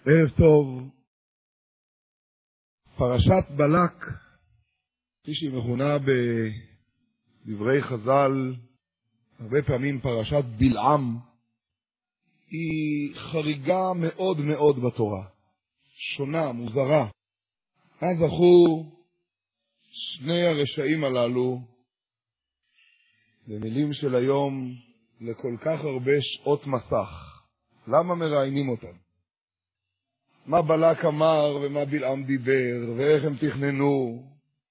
ערב טוב. פרשת בלק, כפי שהיא מכונה בדברי חז"ל, הרבה פעמים פרשת בלעם, היא חריגה מאוד מאוד בתורה. שונה, מוזרה. אז זכו שני הרשעים הללו, במילים של היום, לכל כך הרבה שעות מסך. למה מראיינים אותם? מה בלק אמר ומה בלעם דיבר ואיך הם תכננו?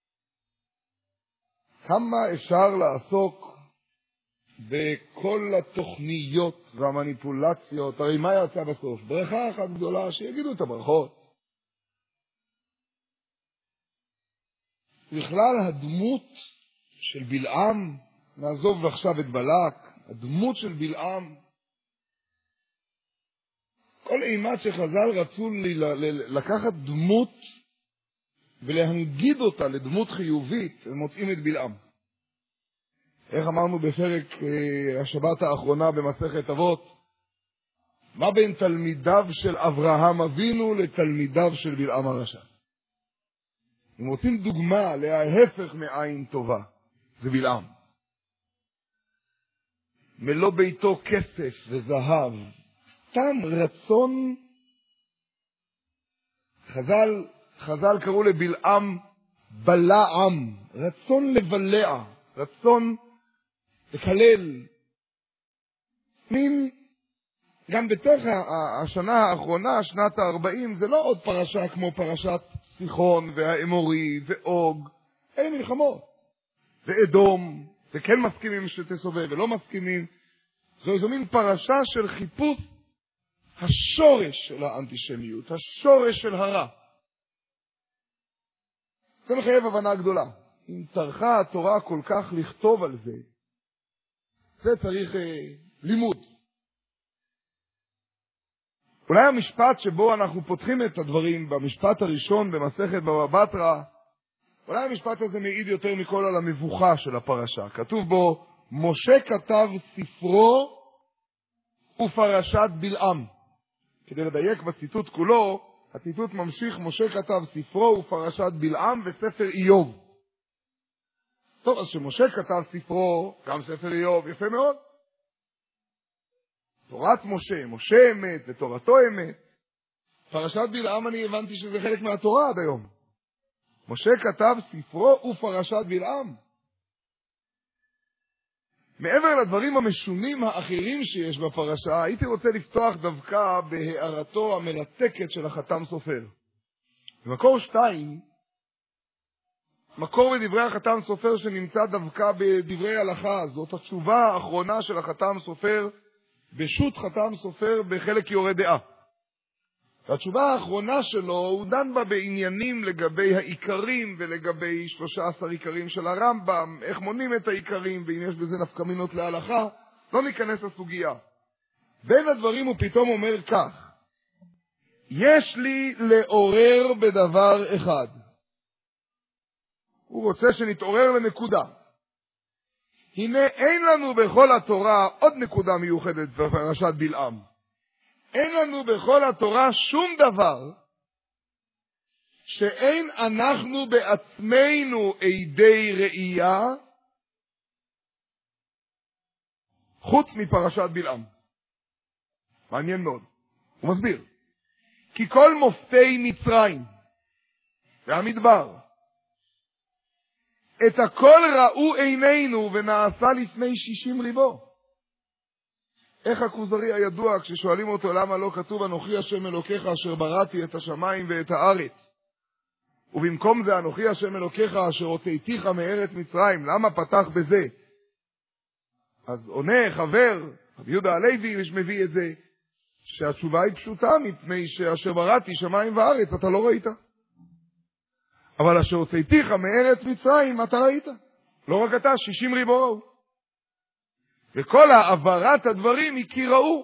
כמה אפשר לעסוק בכל התוכניות והמניפולציות? הרי מה יצא בסוף? ברכה אחת גדולה, שיגידו את הברכות. בכלל הדמות של בלעם, נעזוב עכשיו את בלק, הדמות של בלעם, כל אימת שחז"ל רצו לקחת דמות ולהנגיד אותה לדמות חיובית, הם מוצאים את בלעם. איך אמרנו בפרק השבת האחרונה במסכת אבות? מה בין תלמידיו של אברהם אבינו לתלמידיו של בלעם הרשע? הם רוצים דוגמה להפך מעין טובה, זה בלעם. מלוא ביתו כסף וזהב, סתם רצון. חז"ל קראו לבלעם בלעם, רצון לבלע, רצון לקלל. גם בתוך השנה האחרונה, שנת ה-40, זה לא עוד פרשה כמו פרשת סיחון והאמורי ואוג, אלה מלחמות. ואדום, וכן מסכימים שתסובב ולא מסכימים. זו מין פרשה של חיפוש השורש של האנטישמיות, השורש של הרע. זה מחייב הבנה גדולה. אם טרחה התורה כל כך לכתוב על זה, זה צריך לימוד. אולי המשפט שבו אנחנו פותחים את הדברים, במשפט הראשון במסכת בבא בתרא, אולי המשפט הזה מעיד יותר מכל על המבוכה של הפרשה. כתוב בו, משה כתב ספרו ופרשת בלעם. כדי לדייק בציטוט כולו, הציטוט ממשיך, משה כתב ספרו ופרשת בלעם וספר איוב. טוב, אז שמשה כתב ספרו, גם ספר איוב, יפה מאוד. תורת משה, משה אמת ותורתו אמת. פרשת בלעם אני הבנתי שזה חלק מהתורה עד היום. משה כתב ספרו ופרשת בלעם. מעבר לדברים המשונים האחרים שיש בפרשה, הייתי רוצה לפתוח דווקא בהערתו המרתקת של החתם סופר. במקור 2, מקור בדברי החתם סופר שנמצא דווקא בדברי הלכה, זאת התשובה האחרונה של החתם סופר, בשו"ת חתם סופר בחלק יורה דעה. והתשובה האחרונה שלו, הוא דן בה בעניינים לגבי העיקרים ולגבי 13 עיקרים של הרמב"ם, איך מונים את העיקרים ואם יש בזה נפקמינות להלכה, לא ניכנס לסוגיה. בין הדברים הוא פתאום אומר כך, יש לי לעורר בדבר אחד. הוא רוצה שנתעורר לנקודה. הנה אין לנו בכל התורה עוד נקודה מיוחדת בפרשת בלעם. אין לנו בכל התורה שום דבר שאין אנחנו בעצמנו עדי ראייה חוץ מפרשת בלעם. מעניין מאוד. הוא מסביר. כי כל מופתי מצרים והמדבר את הכל ראו עינינו ונעשה לפני 60 ריבו. איך הכוזרי הידוע כששואלים אותו למה לא כתוב אנוכי השם אלוקיך אשר בראתי את השמיים ואת הארץ, ובמקום זה אנוכי השם אלוקיך אשר הוצאתיך מארץ מצרים, למה פתח בזה? אז עונה חבר רבי יהודה הלוי מביא את זה שהתשובה היא פשוטה, מפני שאשר בראתי שמיים וארץ אתה לא ראית, אבל אשר הוצאתיך מארץ מצרים אתה ראית. לא רק אתה, 60 ריבו ראו. וכל העברת הדברים היא כי ראו.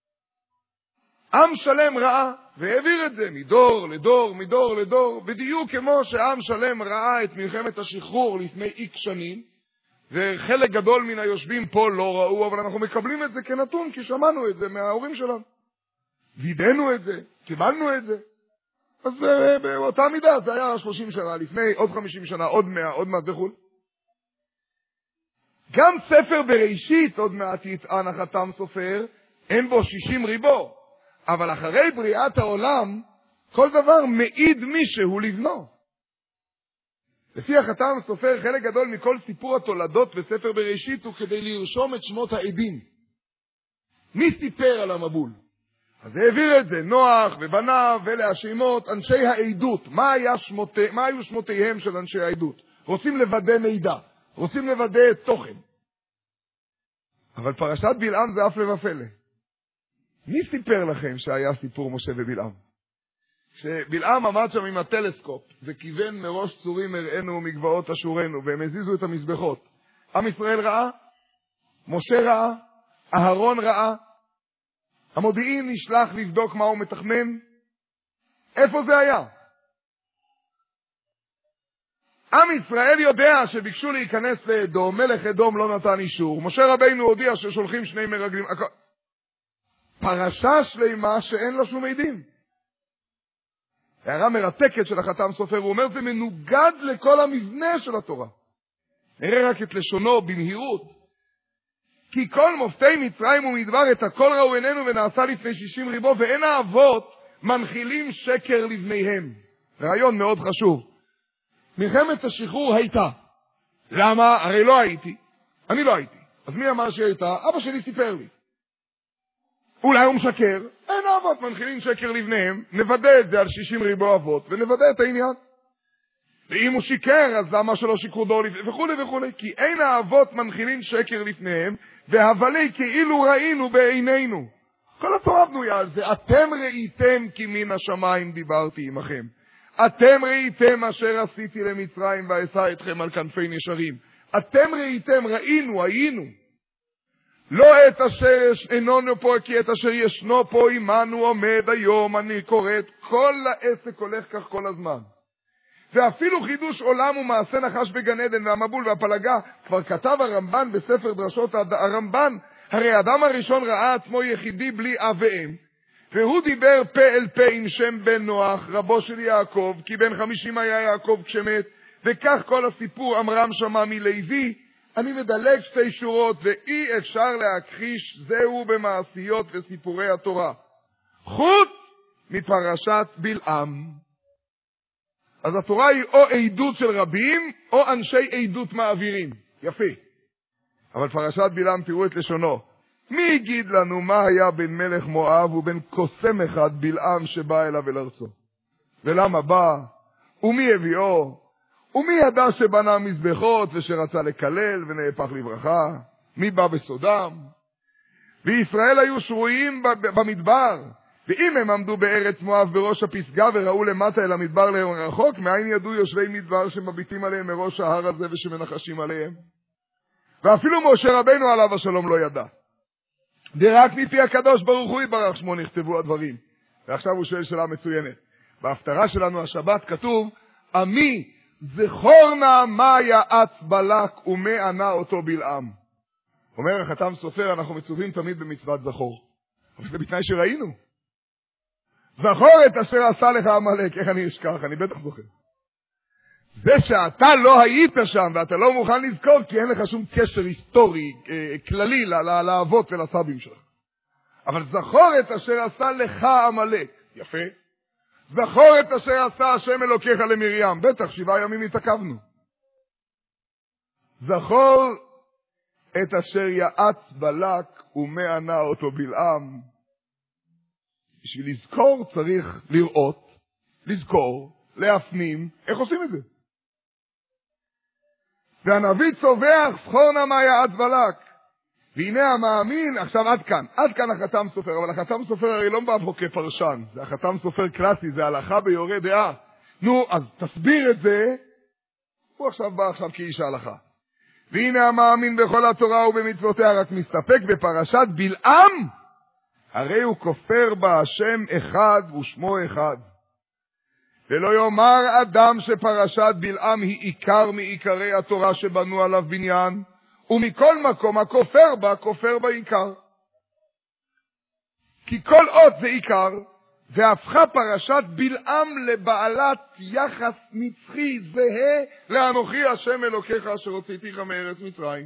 עם שלם ראה, והעביר את זה מדור לדור, מדור לדור, בדיוק כמו שעם שלם ראה את מלחמת השחרור לפני איקס שנים, וחלק גדול מן היושבים פה לא ראו, אבל אנחנו מקבלים את זה כנתון, כי שמענו את זה מההורים שלנו. וידענו את זה, קיבלנו את זה. אז באותה מידה, זה היה 30 שנה לפני, עוד 50 שנה, עוד 100, עוד מעט וכו'. גם ספר בראשית, עוד מעט יטען החתם סופר, אין בו 60 ריבו, אבל אחרי בריאת העולם, כל דבר מעיד מישהו לבנו. לפי החתם סופר, חלק גדול מכל סיפור התולדות בספר בראשית הוא כדי לרשום את שמות העדים. מי סיפר על המבול? אז העביר את זה נוח ובניו ולהשמות אנשי העדות. מה היו שמותיהם של אנשי העדות? רוצים לוודא מידע, רוצים לוודא תוכן. אבל פרשת בלעם זה הפלא ופלא. מי סיפר לכם שהיה סיפור משה ובלעם? שבלעם עמד שם עם הטלסקופ וכיוון מראש צורים הראינו מגבעות אשורנו והם הזיזו את המזבחות. עם ישראל ראה, משה ראה, אהרון ראה, המודיעין נשלח לבדוק מה הוא מתכנן. איפה זה היה? עם ישראל יודע שביקשו להיכנס לאדום, מלך אדום לא נתן אישור. משה רבינו הודיע ששולחים 2 מרגלים. פרשה שלמה שאין לה שום עדים. הערה מרתקת של החתם סופר, הוא אומר זה מנוגד לכל המבנה של התורה. נראה רק את לשונו במהירות. כי כל מופתי מצרים ומדבר את הכל ראו עינינו ונעשה לפני 60 ריבו, ואין האבות מנחילים שקר לבניהם. רעיון מאוד חשוב. מלחמת השחרור הייתה. למה? הרי לא הייתי. אני לא הייתי. אז מי אמר שהייתה? אבא שלי סיפר לי. אולי הוא משקר. אין האבות מנחילים שקר לבניהם. נוודא את זה על 60 ריבו אבות ונוודא את העניין. ואם הוא שיקר, אז למה שלא שיקרו דור וכו' וכו'. כי אין האבות מנחילים שקר לפניהם, והבלי כאילו ראינו בעינינו. כל התורה בנויה על זה. אתם ראיתם כי מן השמיים דיברתי עמכם. אתם ראיתם אשר עשיתי למצרים ואשא אתכם על כנפי נשרים. אתם ראיתם, ראינו, היינו. לא את אשר איננו פה, כי את אשר ישנו פה עמנו עומד היום. אני קוראת, כל העסק הולך כך כל הזמן. ואפילו חידוש עולם ומעשה נחש בגן עדן והמבול והפלגה, כבר כתב הרמב"ן בספר דרשות הרמב"ן, הרי האדם הראשון ראה עצמו יחידי בלי אב ואם, והוא דיבר פה אל פה עם שם בן נוח, רבו של יעקב, כי בן 50 היה יעקב כשמת, וכך כל הסיפור אמרם שמע מלוי. אני מדלג 2 שורות, ואי אפשר להכחיש זהו במעשיות וסיפורי התורה, חוץ מפרשת בלעם. אז התורה היא או עדות של רבים, או אנשי עדות מעבירים. יפה. אבל פרשת בלעם, תראו את לשונו. מי יגיד לנו מה היה בין מלך מואב ובין קוסם אחד בלעם שבא אליו אל ארצו? ולמה בא? ומי הביאו? ומי ידע שבנה מזבחות ושרצה לקלל ונהפך לברכה? מי בא בסודם? וישראל היו שרויים במדבר. ואם הם עמדו בארץ מואב בראש הפסגה וראו למטה אל המדבר לרחוק, מאין ידעו יושבי מדבר שמביטים עליהם מראש ההר הזה ושמנחשים עליהם? ואפילו משה רבינו עליו השלום לא ידע. ורק מפי הקדוש ברוך הוא יתברך שמו נכתבו הדברים. ועכשיו הוא שואל שאלה מצוינת. בהפטרה שלנו השבת כתוב, עמי זכור נא מה יעץ בלק ומה ענה אותו בלעם. אומר החתם סופר, אנחנו מצווים תמיד במצוות זכור. אבל זה בתנאי שראינו. זכור את אשר עשה לך עמלק. איך אני אשכח? אני בטח זוכר. זה שאתה לא היית שם ואתה לא מוכן לזכור, כי אין לך שום קשר היסטורי כללי לאבות ולסבים שלך. אבל זכור את אשר עשה לך עמלק. יפה. זכור את אשר עשה השם אלוקיך למרים. בטח 7 ימים התעכבנו. זכור את אשר יעץ בלק ומה ענה אותו בלעם. בשביל לזכור צריך לראות, לזכור, להפנים. איך עושים את זה? והנביא צובח, זכור נא מה יעץ בלק. והנה המאמין, עכשיו עד כאן החתם סופר, אבל החתם סופר הרי לא בא פה כפרשן, זה החתם סופר קלאסי, זה הלכה ביורה דעה. נו, אז תסביר את זה, הוא בא עכשיו כאיש ההלכה. והנה המאמין בכל התורה ובמצוותיה, רק מסתפק בפרשת בלעם, הרי הוא כופר בה השם אחד ושמו אחד. ולא יאמר אדם שפרשת בלעם היא עיקר מעיקרי התורה שבנו עליו בניין, ומכל מקום הכופר בה, כופר בעיקר. כי כל אות זה עיקר, והפכה פרשת בלעם לבעלת יחס נצחי זהה לאנוכי השם אלוקיך אשר הוצאתיך מארץ מצרים.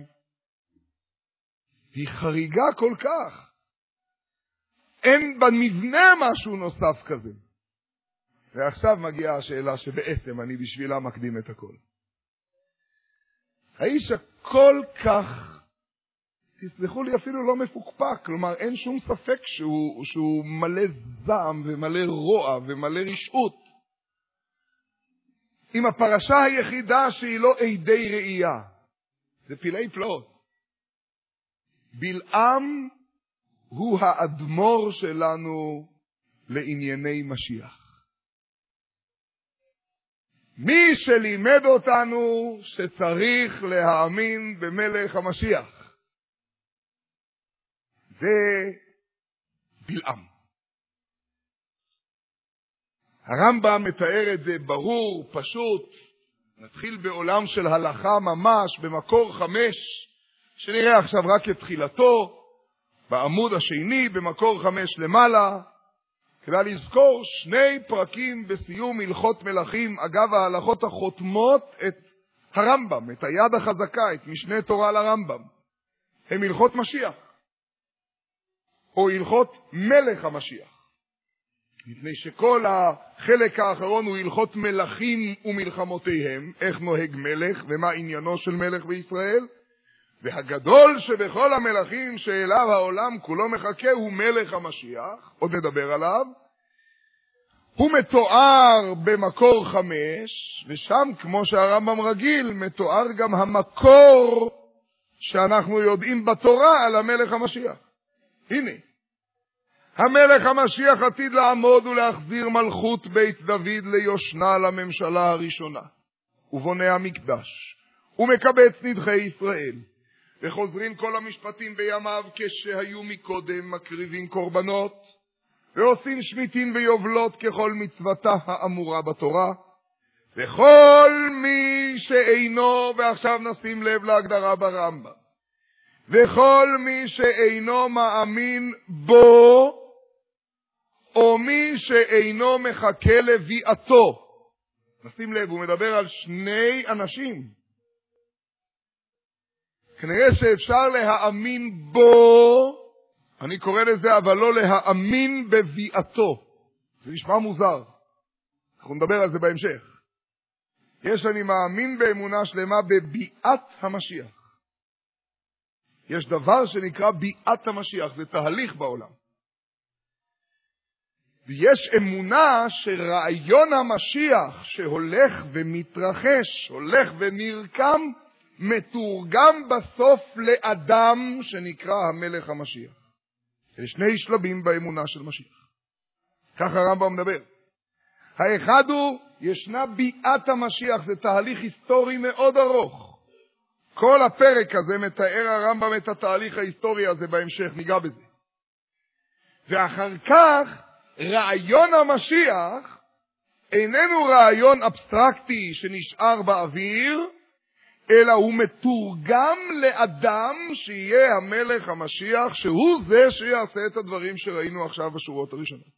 היא חריגה כל כך. אין במבנה משהו נוסף כזה. ועכשיו מגיעה השאלה שבעצם אני בשבילה מקדים את הכל. האיש הכל כך, תסלחו לי, אפילו לא מפוקפק, כלומר אין שום ספק שהוא מלא זעם ומלא רוע ומלא רשעות. עם הפרשה היחידה שהיא לא עדי ראייה, זה פלאי פלאות. בלעם הוא האדמו"ר שלנו לענייני משיח. מי שלימד אותנו שצריך להאמין במלך המשיח. זה בלעם. הרמב"ם מתאר את זה ברור, פשוט. נתחיל בעולם של הלכה ממש, במקור 5, שנראה עכשיו רק את תחילתו, בעמוד השני, במקור 5 למעלה, כדי לזכור 2 פרקים בסיום הלכות מלכים, אגב ההלכות החותמות את הרמב"ם, את היד החזקה, את משנה תורה לרמב"ם. הם הלכות משיח. או הלכות מלך המשיח. מפני שכל החלק האחרון הוא הלכות מלכים ומלחמותיהם, איך נוהג מלך ומה עניינו של מלך בישראל, והגדול שבכל המלכים שאליו העולם כולו מחכה הוא מלך המשיח, עוד נדבר עליו. הוא מתואר במקור 5, ושם כמו שהרמב"ם רגיל מתואר גם המקור שאנחנו יודעים בתורה על המלך המשיח. הנה, המלך המשיח עתיד לעמוד ולהחזיר מלכות בית דוד ליושנה לממשלה הראשונה, ובונה המקדש, ומקבץ נדחי ישראל, וחוזרים כל המשפטים בימיו כשהיו מקודם, מקריבים קורבנות, ועושים שמיטין ויובלות ככל מצוותה האמורה בתורה, וכל מי שאינו, ועכשיו נשים לב להגדרה ברמב"ם, וכל מי שאינו מאמין בו, או מי שאינו מחכה לביאתו. נשים לב, הוא מדבר על 2 אנשים. כנראה שאפשר להאמין בו, אני קורא לזה, אבל לא להאמין בביאתו. זה נשמע מוזר. אנחנו נדבר על זה בהמשך. אני מאמין באמונה שלמה בביאת המשיח. יש דבר שנקרא ביאת המשיח, זה תהליך בעולם. ויש אמונה שרעיון המשיח שהולך ומתרחש, הולך ונרקם, מתורגם בסוף לאדם שנקרא המלך המשיח. יש 2 שלבים באמונה של משיח. ככה הרמב"ם מדבר. האחד הוא, ישנה ביאת המשיח, זה תהליך היסטורי מאוד ארוך. כל הפרק הזה מתאר הרמב"ם את התהליך ההיסטורי הזה, בהמשך ניגע בזה. ואחר כך, רעיון המשיח איננו רעיון אבסטרקטי שנשאר באוויר, אלא הוא מתורגם לאדם שיהיה המלך המשיח, שהוא זה שיעשה את הדברים שראינו עכשיו בשורות הראשונות.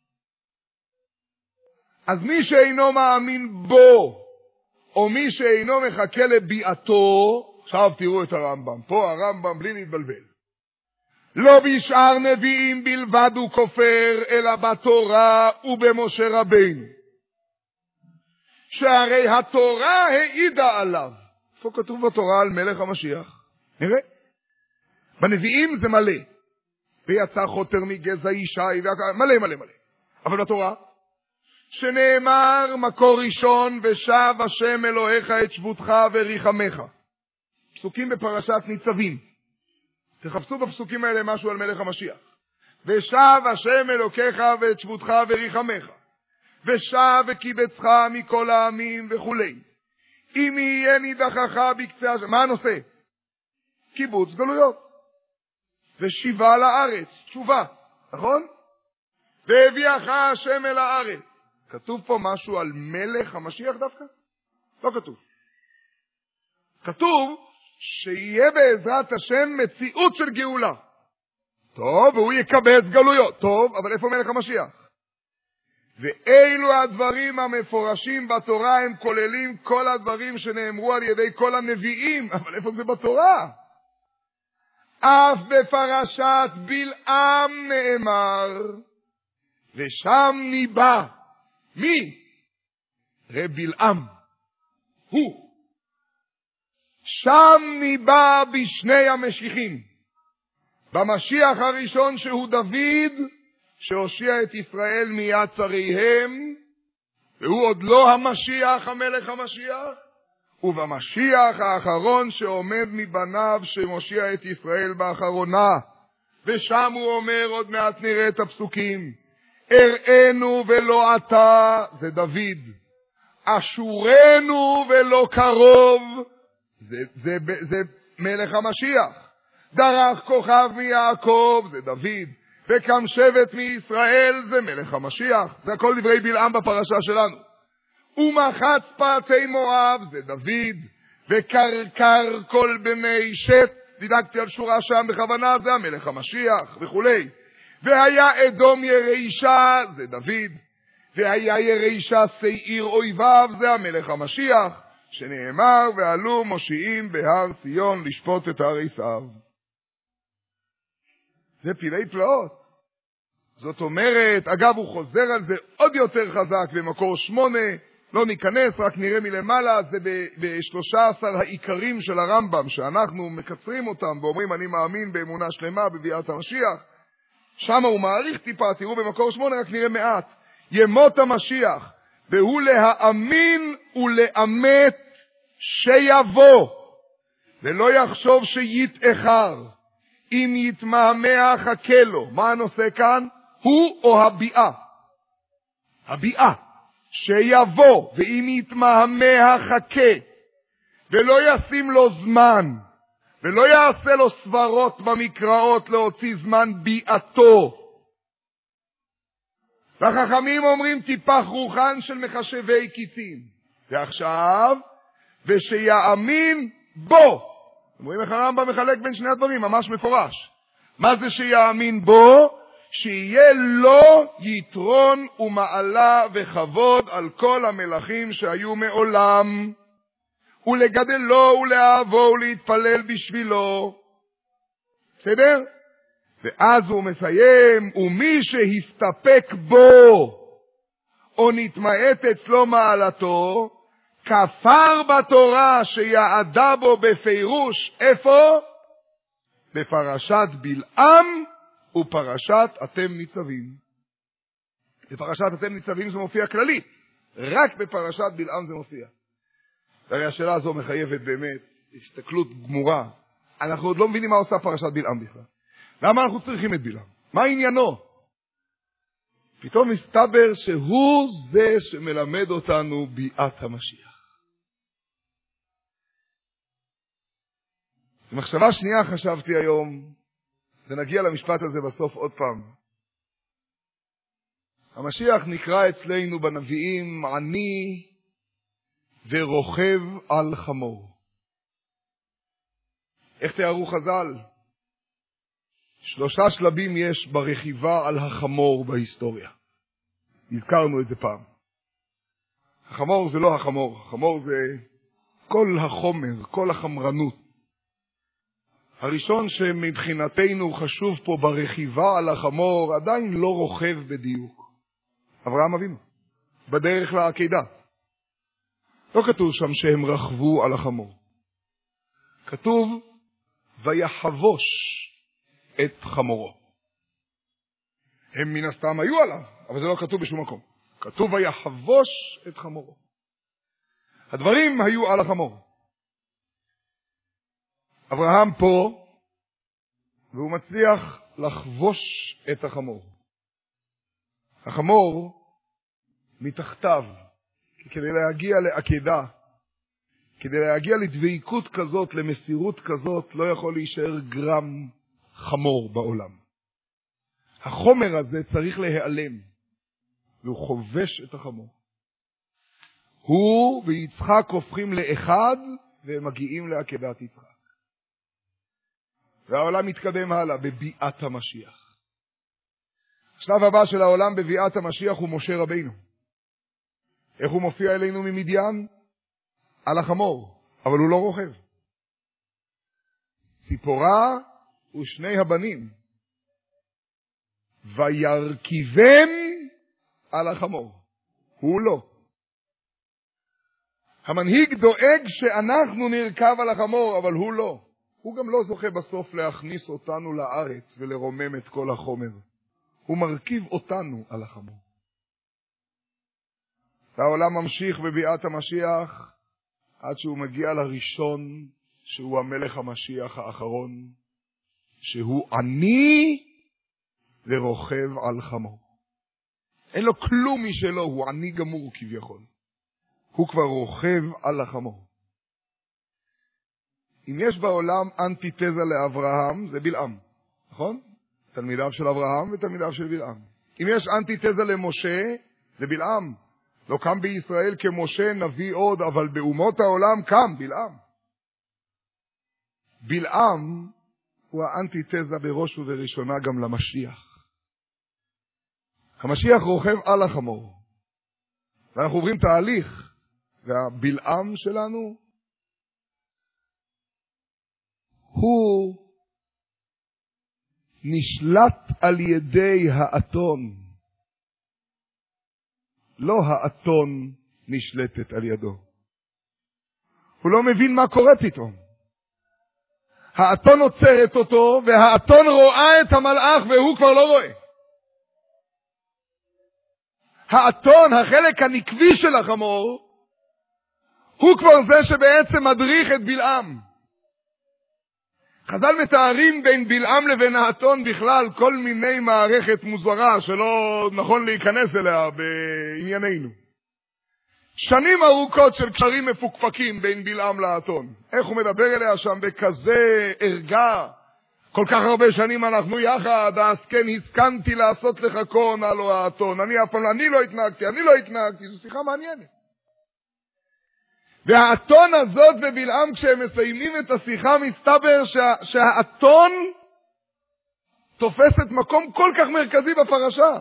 אז מי שאינו מאמין בו, או מי שאינו מחכה לביאתו, עכשיו תראו את הרמב"ם, פה הרמב"ם בלי להתבלבל. לא בשאר נביאים בלבד הוא כופר, אלא בתורה ובמשה רבינו. שהרי התורה העידה עליו. איפה כתוב בתורה על מלך המשיח? נראה. בנביאים זה מלא. ויצא חוטר מגזע ישי, מלא מלא מלא. אבל בתורה, שנאמר מקור ראשון, ושב השם אלוהיך את שבותך וריחמך. פסוקים בפרשת ניצבים. תחפשו בפסוקים האלה משהו על מלך המשיח. ושב השם אלוקיך ואת שבותך וריחמך. ושב וקיבצך מכל העמים וכו'. אם יהיה נידחך בקצה השם. מה הנושא? קיבוץ גלויות. ושיבה לארץ. תשובה. נכון? והביאך השם אל הארץ. כתוב פה משהו על מלך המשיח דווקא? לא כתוב. כתוב שיהיה בעזרת השם מציאות של גאולה. טוב, והוא יקבץ גלויות. טוב, אבל איפה מלך המשיח? ואילו הדברים המפורשים בתורה הם כוללים כל הדברים שנאמרו על ידי כל הנביאים. אבל איפה זה בתורה? אף בפרשת בלעם נאמר, ושם ניבא. מי? רב בלעם. הוא. שם ניבא בשני המשיחים. במשיח הראשון שהוא דוד, שהושיע את ישראל מיד צריהם, והוא עוד לא המשיח, המלך המשיח, ובמשיח האחרון שעומד מבניו שמושיע את ישראל באחרונה, ושם הוא אומר, עוד מעט נראה את הפסוקים, הראינו ולא אתה, זה דוד, אשורנו ולא קרוב, זה מלך המשיח, דרך כוכב מיעקב, זה דוד, וקם שבט מישראל, זה מלך המשיח. זה הכל דברי בלעם בפרשה שלנו. ומחץ פאתי מואב, זה דוד, וקרקר כל בני שת, דידקתי על שורה שם בכוונה, זה המלך המשיח וכו'. והיה אדום ירישה, זה דוד, והיה ירישה שעיר אויביו, זה המלך המשיח, שנאמר, ועלו מושיעים בהר ציון לשפוט את הריסיו. זה פלאי פלאות. זאת אומרת, אגב הוא חוזר על זה עוד יותר חזק במקור 8, לא ניכנס, רק נראה מלמעלה, זה ב13 העיקרים של הרמב"ם, שאנחנו מקצרים אותם ואומרים אני מאמין באמונה שלמה בביאת המשיח. שם הוא מעריך טיפה, תראו במקור 8, רק נראה מעט. ימות המשיח, והוא להאמין ולאמת שיבוא, ולא יחשוב שיתאחר. אם יתמהמה חכה לו. מה הנושא כאן? הוא או הביאה? הביאה. שיבוא, ואם יתמהמה חכה, ולא ישים לו זמן, ולא יעשה לו סברות במקראות להוציא זמן ביאתו. והחכמים אומרים טיפח רוחן של מחשבי קיצים. ועכשיו, ושיאמין בו. אומרים איך הרמב"ם מחלק בין שני הדברים, ממש מפורש. מה זה שיאמין בו? שיהיה לו יתרון ומעלה וכבוד על כל המלכים שהיו מעולם, ולגדלו ולאהבו ולהתפלל בשבילו. בסדר? ואז הוא מסיים, ומי שהסתפק בו, או נתמעט אצלו מעלתו, כפר בתורה שיעדה בו בפירוש, איפה? בפרשת בלעם ופרשת אתם ניצבים. בפרשת אתם ניצבים זה מופיע כללי, רק בפרשת בלעם זה מופיע. והרי השאלה הזו מחייבת באמת הסתכלות גמורה. אנחנו עוד לא מבינים מה עושה פרשת בלעם בכלל. למה אנחנו צריכים את בלעם? מה עניינו? פתאום מסתבר שהוא זה שמלמד אותנו ביאת המשיח. במחשבה שנייה חשבתי היום, ונגיע למשפט הזה בסוף עוד פעם. המשיח נקרא אצלנו בנביאים עני ורוכב על חמור. איך תיארו חז"ל? 3 שלבים יש ברכיבה על החמור בהיסטוריה. הזכרנו את זה פעם. החמור זה לא החמור, החמור זה כל החומר, כל החמרנות. הראשון שמבחינתנו חשוב פה ברכיבה על החמור עדיין לא רוכב בדיוק. אברהם אבינו, בדרך לעקדה. לא כתוב שם שהם רכבו על החמור. כתוב ויחבוש את חמורו. הם מן הסתם היו עליו, אבל זה לא כתוב בשום מקום. כתוב ויחבוש את חמורו. הדברים היו על החמור. אברהם פה, והוא מצליח לחבוש את החמור. החמור מתחתיו, כדי להגיע לעקדה, כדי להגיע לדביקות כזאת, למסירות כזאת, לא יכול להישאר גרם חמור בעולם. החומר הזה צריך להיעלם, והוא חובש את החמור. הוא ויצחק הופכים לאחד, והם מגיעים לעקדת יצחק. והעולם מתקדם הלאה בביאת המשיח. השלב הבא של העולם בביאת המשיח הוא משה רבינו. איך הוא מופיע אלינו ממדיין? על החמור, אבל הוא לא רוכב. ציפורה ושני הבנים, וירכיבם על החמור. הוא לא. המנהיג דואג שאנחנו נרכב על החמור, אבל הוא לא. הוא גם לא זוכה בסוף להכניס אותנו לארץ ולרומם את כל החומר. הוא מרכיב אותנו על החמור. והעולם ממשיך בביאת המשיח עד שהוא מגיע לראשון, שהוא המלך המשיח האחרון, שהוא עני ורוכב על חמור. אין לו כלום משלו, הוא עני גמור כביכול. הוא כבר רוכב על החמור. אם יש בעולם אנטיתזה לאברהם, זה בלעם, נכון? תלמידיו של אברהם ותלמידיו של בלעם. אם יש אנטיתזה למשה, זה בלעם. לא קם בישראל כמשה נביא עוד, אבל באומות העולם קם בלעם. בלעם הוא האנטיתזה בראש ובראשונה גם למשיח. המשיח רוכב על החמור. ואנחנו עוברים תהליך, והבלעם שלנו הוא נשלט על ידי האתון. לא האתון נשלטת על ידו. הוא לא מבין מה קורה פתאום. האתון עוצרת אותו, והאתון רואה את המלאך והוא כבר לא רואה. האתון, החלק הנקבי של החמור, הוא כבר זה שבעצם מדריך את בלעם. חז"ל מתארים בין בלעם לבין האתון בכלל כל מיני מערכת מוזרה שלא נכון להיכנס אליה בענייננו. שנים ארוכות של קשרים מפוקפקים בין בלעם לאתון. איך הוא מדבר אליה שם בכזה ערגה. כל כך הרבה שנים אנחנו יחד, אז כן הסכמתי לעשות לך קון, הלו האתון. אני לא התנהגתי, זו שיחה מעניינת. והאתון הזאת ובלעם, כשהם מסיימים את השיחה, מסתבר שהאתון תופסת מקום כל כך מרכזי בפרשה.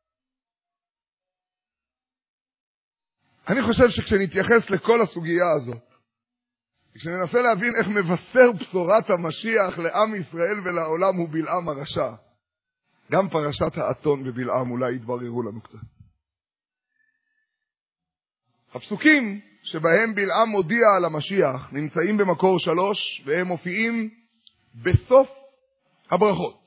אני חושב שכשנתייחס לכל הסוגיה הזאת, כשננסה להבין איך מבשר בשורת המשיח לעם ישראל ולעולם הוא בלעם הרשע, גם פרשת האתון ובלעם אולי יתבררו לנו קצת. הפסוקים שבהם בלעם מודיע על המשיח נמצאים במקור 3, והם מופיעים בסוף הברכות.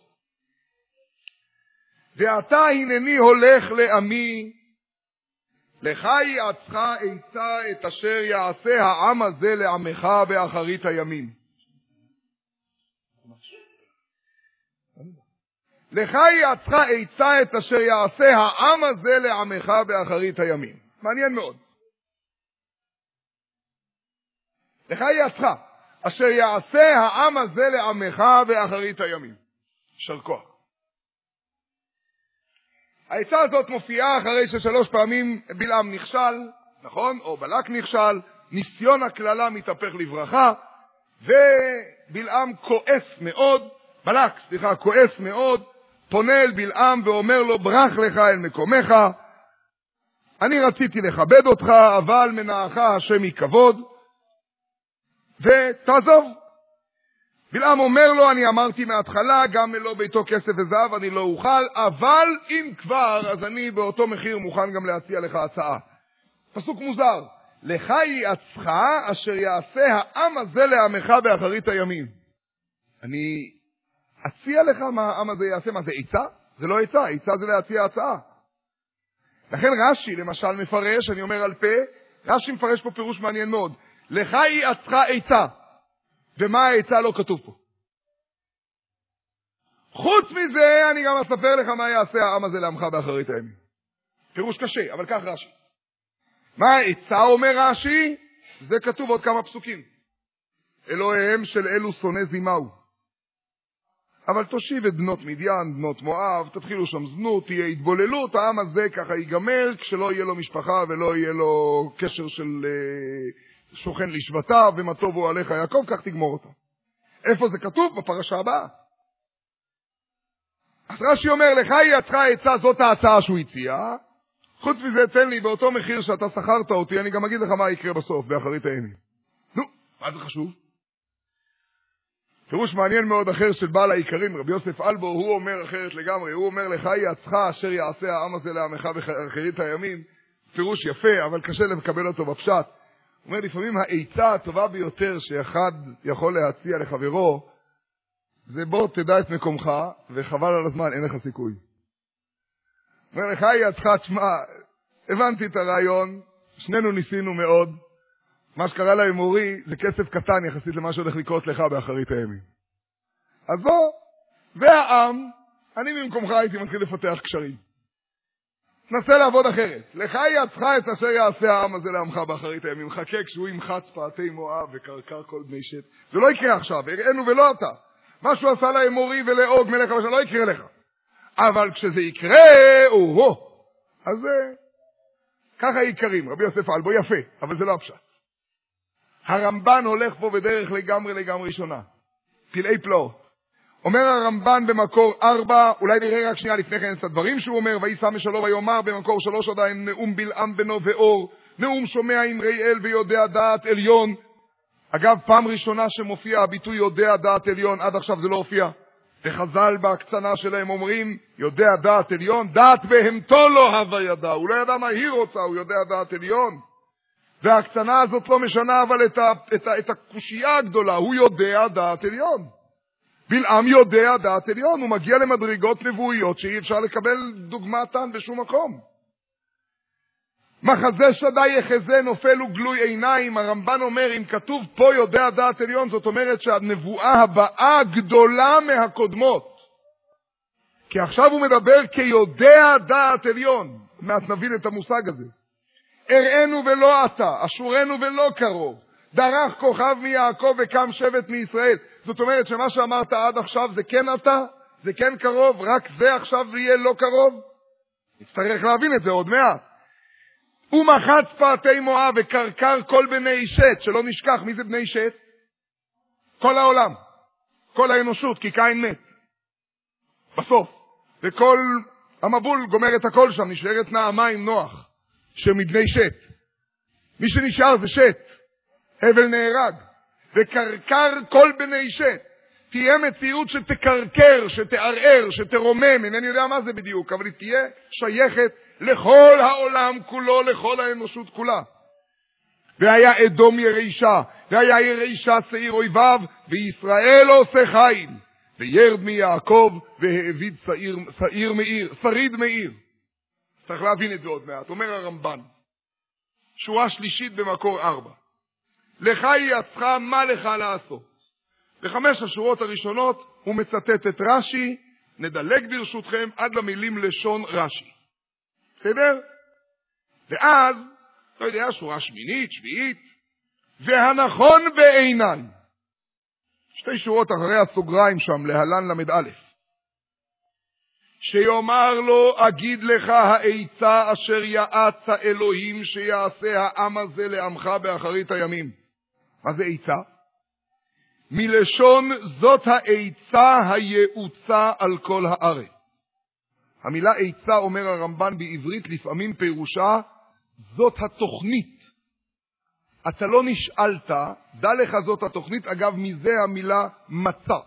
ועתה הנני הולך לעמי, לך יעצך עצה את אשר יעשה העם הזה לעמך באחרית הימים. לך יעצך עצה את אשר יעשה העם הזה לעמך באחרית הימים. מעניין מאוד. לך יעצך אשר יעשה העם הזה לעמך באחרית הימים. יישר כוח. העצה הזאת מופיעה אחרי ש3 פעמים בלעם נכשל, נכון? או בלק נכשל, ניסיון הכללה מתהפך לברכה, ובלעם כועס מאוד, פונה אל בלעם ואומר לו, ברח לך אל מקומך, אני רציתי לכבד אותך, אבל מנעך השם יכבוד, ותעזוב. בלעם אומר לו, אני אמרתי מההתחלה, גם לא ביתו כסף וזהב אני לא אוכל, אבל אם כבר, אז אני באותו מחיר מוכן גם להציע לך הצעה. פסוק מוזר, לך יעצך אשר יעשה העם הזה לעמך באחרית הימים. אני אציע לך מה העם הזה יעשה, מה זה עצה? זה לא עצה, עצה זה להציע הצעה. לכן רש"י למשל מפרש, אני אומר על פה, רש"י מפרש פה פירוש מעניין מאוד, לך יעצך עצה. ומה העצה לא כתוב פה. חוץ מזה, אני גם אספר לך מה יעשה העם הזה לעמך באחרית הימים. פירוש קשה, אבל כך רש"י. מה העצה אומר רש"י? זה כתוב עוד כמה פסוקים. אלוהיהם של אלו שונא זימהו. אבל תושיב את בנות מדיין, בנות מואב, תתחילו שם זנות, תהיה התבוללות, העם הזה ככה ייגמר, כשלא יהיה לו משפחה ולא יהיה לו קשר של שוכן לשבטיו, ומה טוב הוא עליך יעקב, כך תגמור אותה. איפה זה כתוב? בפרשה הבאה. אז רש"י אומר, לך יצך העצה, זאת ההצעה שהוא הציע, חוץ מזה תן לי באותו מחיר שאתה שכרת אותי, אני גם אגיד לך מה יקרה בסוף, באחרית הימים. נו, מה זה חשוב? פירוש מעניין מאוד אחר של בעל העיקרים, רבי יוסף אלבו, הוא אומר אחרת לגמרי, הוא אומר, לך יצך אשר יעשה העם הזה לעמך באחרית הימים, פירוש יפה, אבל קשה לקבל אותו בפשט. הוא אומר, לפעמים העצה הטובה ביותר שאחד יכול להציע לחברו, זה בוא תדע את מקומך, וחבל על הזמן, אין לך סיכוי. הוא אומר, לך יצך, תשמע, הבנתי את הרעיון, שנינו ניסינו מאוד, מה שקרה לאמורי זה כסף קטן יחסית למה שהולך לקרות לך באחרית הימים. אז בוא, והעם, אני במקומך הייתי מתחיל לפתח קשרים. נסה לעבוד אחרת. לך יצך את אשר יעשה העם הזה לעמך באחרית הימים. חכה כשהוא ימחץ פעתי מואב וקרקר כל בני שת. זה לא יקרה עכשיו, הראינו ולא אתה. מה שהוא עשה לאמורי ולאוג מלך אבל לא יקרה לך. אבל כשזה יקרה, אז ככה יקרים. רבי יוסף אלבו יפה, אבל זה לא הפשט. הרמב"ן הולך פה בדרך לגמרי שונה. פלאי פלאות. אומר הרמב"ן במקור 4, אולי נראה רק שנייה לפני כן את הדברים שהוא אומר, וישא משלו ויאמר במקור 3 עדיין, נאום בלעם בנו ואור, נאום שומע אמרי אל ויודע דעת עליון. אגב, פעם ראשונה שמופיע הביטוי יודע דעת עליון, עד עכשיו זה לא הופיע. וחז"ל בהקצנה שלהם אומרים, יודע דעת עליון, דעת בהמתו לא הווה ידע, הוא לא ידע מה היא רוצה, הוא יודע דעת עליון. וההקצנה הזאת לא משנה אבל את הקושייה הגדולה, הוא יודע דעת עליון. בלעם יודע דעת עליון, הוא מגיע למדרגות נבואיות שאי אפשר לקבל דוגמתן בשום מקום. מחזה שדי יחזה נופל וגלוי עיניים, הרמב"ן אומר, אם כתוב פה יודע דעת עליון, זאת אומרת שהנבואה הבאה גדולה מהקודמות. כי עכשיו הוא מדבר כיודע דעת עליון, מעט נבין את המושג הזה. הראינו ולא אתה, אשורנו ולא קרוב, דרך כוכב מיעקב וקם שבט מישראל. זאת אומרת שמה שאמרת עד עכשיו זה כן אתה, זה כן קרוב, רק זה עכשיו יהיה לא קרוב. נצטרך להבין את זה עוד מעט. ומחץ פעתי מואב וקרקר כל בני שת, שלא נשכח מי זה בני שת? כל העולם, כל האנושות, כי קין מת. בסוף, וכל המבול גומר את הכל שם, נשארת נעמה עם נוח. שמבני שת. מי שנשאר זה שת. הבל נהרג. וקרקר כל בני שת. תהיה מציאות שתקרקר, שתערער, שתרומם. אינני יודע מה זה בדיוק, אבל היא תהיה שייכת לכל העולם כולו, לכל האנושות כולה. והיה אדום ירישה, והיה ירישה שעיר אויביו, וישראל עושה חיל. וירד מיעקב, והעביד שריד מאיר. צריך להבין את זה עוד מעט. אומר הרמב"ן, שורה שלישית במקור 4. לך יצך מה לך לעשות. בחמש השורות הראשונות הוא מצטט את רש"י, נדלג ברשותכם עד למילים לשון רש"י. בסדר? ואז, לא יודע, שורה שמינית, שביעית, והנכון בעיניי. 2 שורות אחרי הסוגריים שם, להלן למד א'. שיאמר לו, אגיד לך העצה אשר יעץ האלוהים שיעשה העם הזה לעמך באחרית הימים. מה זה עצה? מלשון זאת העצה היעוצה על כל הארץ. המילה עצה, אומר הרמב"ן בעברית, לפעמים פירושה, זאת התוכנית. אתה לא נשאלת, דע לך זאת התוכנית, אגב מזה המילה מצא.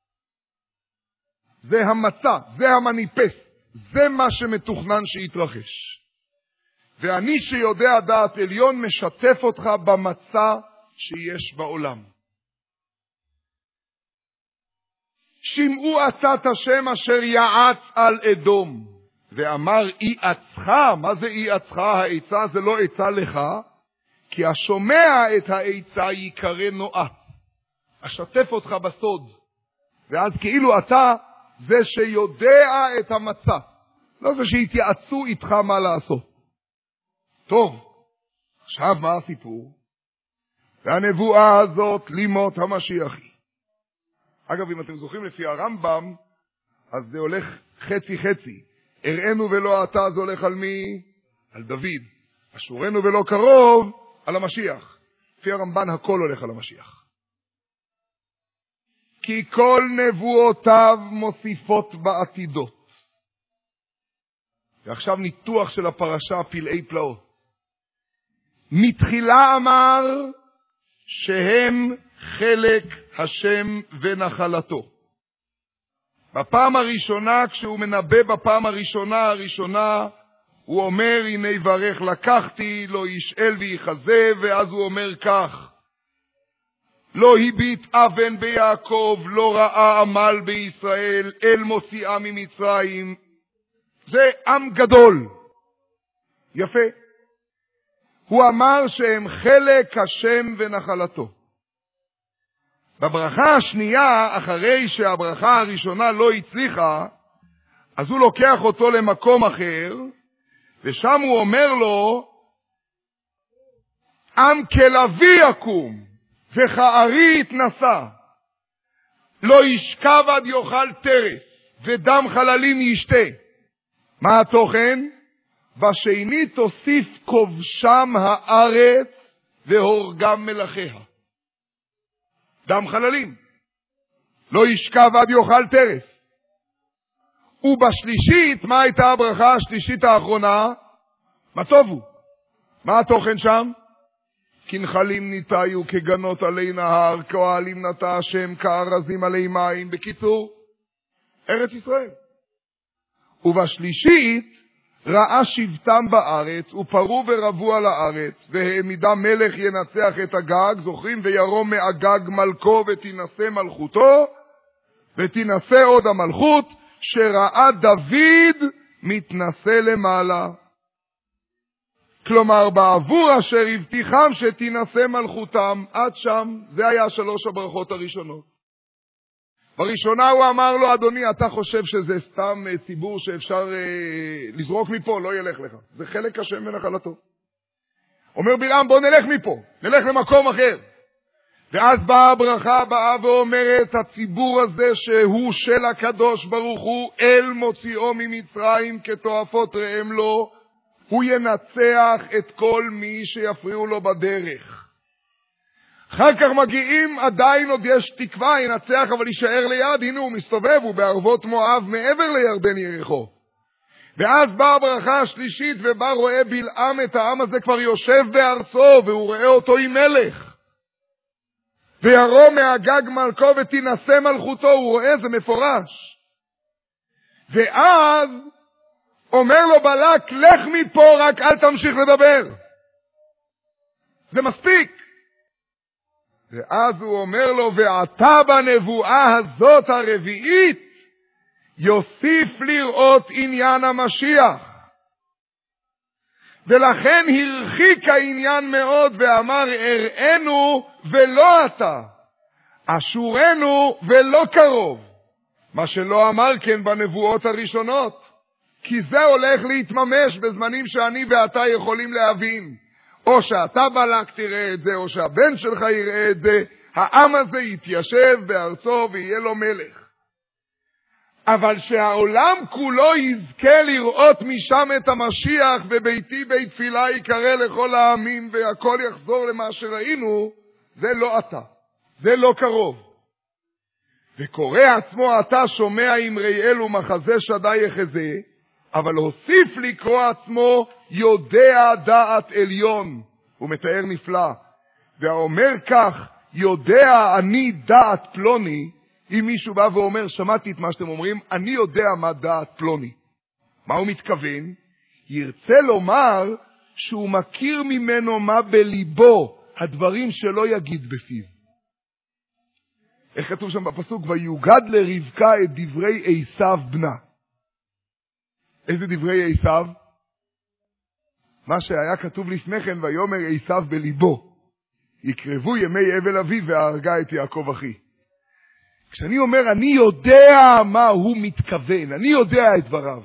זה המצא, זה המניפסט, זה מה שמתוכנן שיתרחש. ואני שיודע דעת עליון משתף אותך במצא שיש בעולם. שמעו עצת השם אשר יעץ על אדום, ואמר אי עצך. מה זה אי עצך? העצה זה לא עצה לך, כי השומע את העצה יקרא נועץ. אשתף אותך בסוד, ואז כאילו אתה זה שיודע את המצע, לא זה שיתייעצו איתך מה לעשות. טוב, עכשיו מה הסיפור? והנבואה הזאת לימות המשיח. אגב, אם אתם זוכרים לפי הרמב"ם, אז זה הולך חצי. הראינו ולא אתה, זה הולך על מי? על דוד. אשורנו ולא קרוב, על המשיח. לפי הרמב"ן הכל הולך על המשיח. כי כל נבואותיו מוסיפות בעתידות. ועכשיו ניתוח של הפרשה, פלאי פלאות. מתחילה אמר שהם חלק השם ונחלתו. בפעם הראשונה, כשהוא מנבא בפעם הראשונה, הוא אומר, הנה יברך לקחתי, לא ישאל ויחזה, ואז הוא אומר כך, לא הביט אבן ביעקב, לא ראה עמל בישראל, אל מוציאה ממצרים. זה עם גדול. יפה. הוא אמר שהם חלק השם ונחלתו. בברכה השנייה, אחרי שהברכה הראשונה לא הצליחה, אז הוא לוקח אותו למקום אחר, ושם הוא אומר לו, עם כלבי יקום, וכארי יתנשא, לא ישכב עד יאכל טרף, ודם חללים ישתה. מה התוכן? בשני תוסיף כובשם הארץ, והורגם מלאכיה. דם חללים. לא ישכב עד יאכל טרף. ובשלישית, מה הייתה הברכה השלישית האחרונה? מה טובו? מה התוכן שם? כנחלים ניתאיו כגנות עלי נהר, כאוהלים נטע השם, כארזים עלי מים. בקיצור, ארץ ישראל. ובשלישית, ראה שבטם בארץ, ופרו ורבו על הארץ, והעמידה מלך ינצח את הגג, זוכרים? וירום מהגג מלכו ותינשא מלכותו, ותינשא עוד המלכות, שראה דוד מתנשא למעלה. כלומר, בעבור אשר הבטיחם שתינשא מלכותם, עד שם, זה היה 3 הברכות הראשונות. בראשונה הוא אמר לו, אדוני, אתה חושב שזה סתם ציבור שאפשר לזרוק מפה? לא ילך לך. זה חלק השם ונחלתו. אומר בלעם, בוא נלך מפה, נלך למקום אחר. ואז באה הברכה הבאה ואומרת, הציבור הזה שהוא של הקדוש ברוך הוא, אל מוציאו ממצרים כתועפות ראם לו, הוא ינצח את כל מי שיפריעו לו בדרך. אחר כך מגיעים, עדיין עוד יש תקווה, ינצח אבל יישאר ליד, הנה הוא מסתובב, הוא בערבות מואב מעבר לירדן יריחו. ואז באה הברכה השלישית, ובא רואה בלעם את העם הזה כבר יושב בארצו, והוא רואה אותו עם מלך. וירום מהגג מלכו ותינשא מלכותו, הוא רואה, זה מפורש. ואז אומר לו בלק, לך מפה, רק אל תמשיך לדבר. זה מספיק. ואז הוא אומר לו, ועתה בנבואה הזאת הרביעית, יוסיף לראות עניין המשיח. ולכן הרחיק העניין מאוד, ואמר, הראינו ולא אתה, אשורנו ולא קרוב. מה שלא אמר כן בנבואות הראשונות, כי זה הולך להתממש בזמנים שאני ואתה יכולים להבין. או שאתה בלק תראה את זה, או שהבן שלך יראה את זה, העם הזה יתיישב בארצו ויהיה לו מלך. אבל שהעולם כולו יזכה לראות משם את המשיח, וביתי בית תפילה יקרא לכל העמים, והכל יחזור למה שראינו, זה לא אתה, זה לא קרוב. וקורא עצמו אתה שומע אמרי אלו מחזה שדי יחזה, אבל הוסיף לקרוא עצמו יודע דעת עליון. הוא מתאר נפלא. והאומר כך, יודע אני דעת פלוני, אם מישהו בא ואומר, שמעתי את מה שאתם אומרים, אני יודע מה דעת פלוני. מה הוא מתכוון? ירצה לומר שהוא מכיר ממנו מה בליבו, הדברים שלא יגיד בפיו. איך כתוב שם בפסוק? ויוגד לרבקה את דברי עשיו בנה. איזה דברי עשיו? מה שהיה כתוב לפני כן, ויאמר עשיו בליבו, יקרבו ימי אבל אביו והרגה את יעקב אחי. כשאני אומר, אני יודע מה הוא מתכוון, אני יודע את דבריו.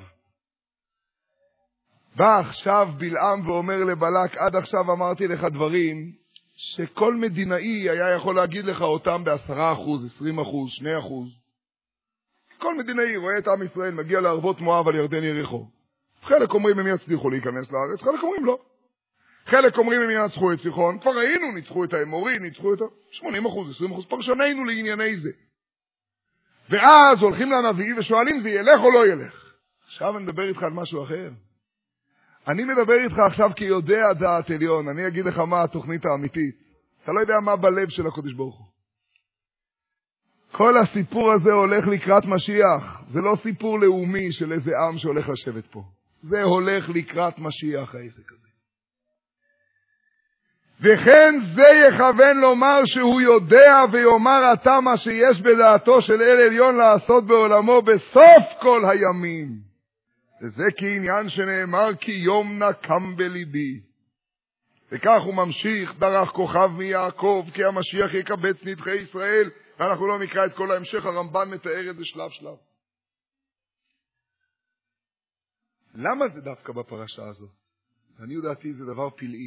בא עכשיו בלעם ואומר לבלק, עד עכשיו אמרתי לך דברים שכל מדינאי היה יכול להגיד לך אותם ב10%, 20%, 2%. כל מדינאי רואה את עם ישראל מגיע לערבות מואב על ירדן יריחו. חלק אומרים הם יצליחו להיכנס לארץ, חלק אומרים לא. חלק אומרים הם ינצחו את סיחון, כבר ראינו, ניצחו את האמורי, ניצחו את 80%, 20%, פרשנינו לענייני זה. ואז הולכים לנביא ושואלים זה ילך או לא ילך. עכשיו אני מדבר איתך על משהו אחר. אני מדבר איתך עכשיו כי יודע דעת עליון. אני אגיד לך מה התוכנית האמיתית. אתה לא יודע מה בלב של הקדוש ברוך הוא. כל הסיפור הזה הולך לקראת משיח. זה לא סיפור לאומי של איזה עם שהולך לשבת פה. זה הולך לקראת משיח העסק הזה. וכן זה יכוון לומר שהוא יודע ויאמר אתה מה שיש בדעתו של אל עליון לעשות בעולמו בסוף כל הימים. וזה כעניין שנאמר כי יום נקם בליבי. וכך הוא ממשיך, דרך כוכב מיעקב, כי המשיח יקבץ נדחי ישראל, ואנחנו לא נקרא את כל ההמשך, הרמב"ן מתאר את זה שלב שלב. למה זה דווקא בפרשה הזאת? אני יודעתי זה דבר פלאי.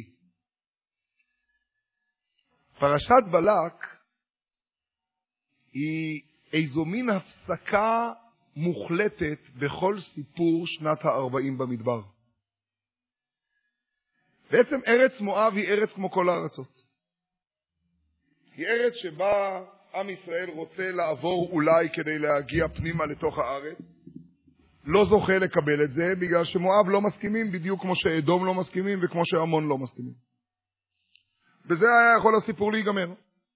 פרשת בלק היא איזו מין הפסקה מוחלטת בכל סיפור שנת ה-40 במדבר. בעצם ארץ מואב היא ארץ כמו כל הארצות. היא ארץ שבה עם ישראל רוצה לעבור אולי כדי להגיע פנימה לתוך הארץ. לא זוכה לקבל את זה בגלל שמואב לא מסכימים בדיוק כמו שאדום לא מסכימים וכמו שעמון לא מסכימים. וזה היה יכול הסיפור להיגמר.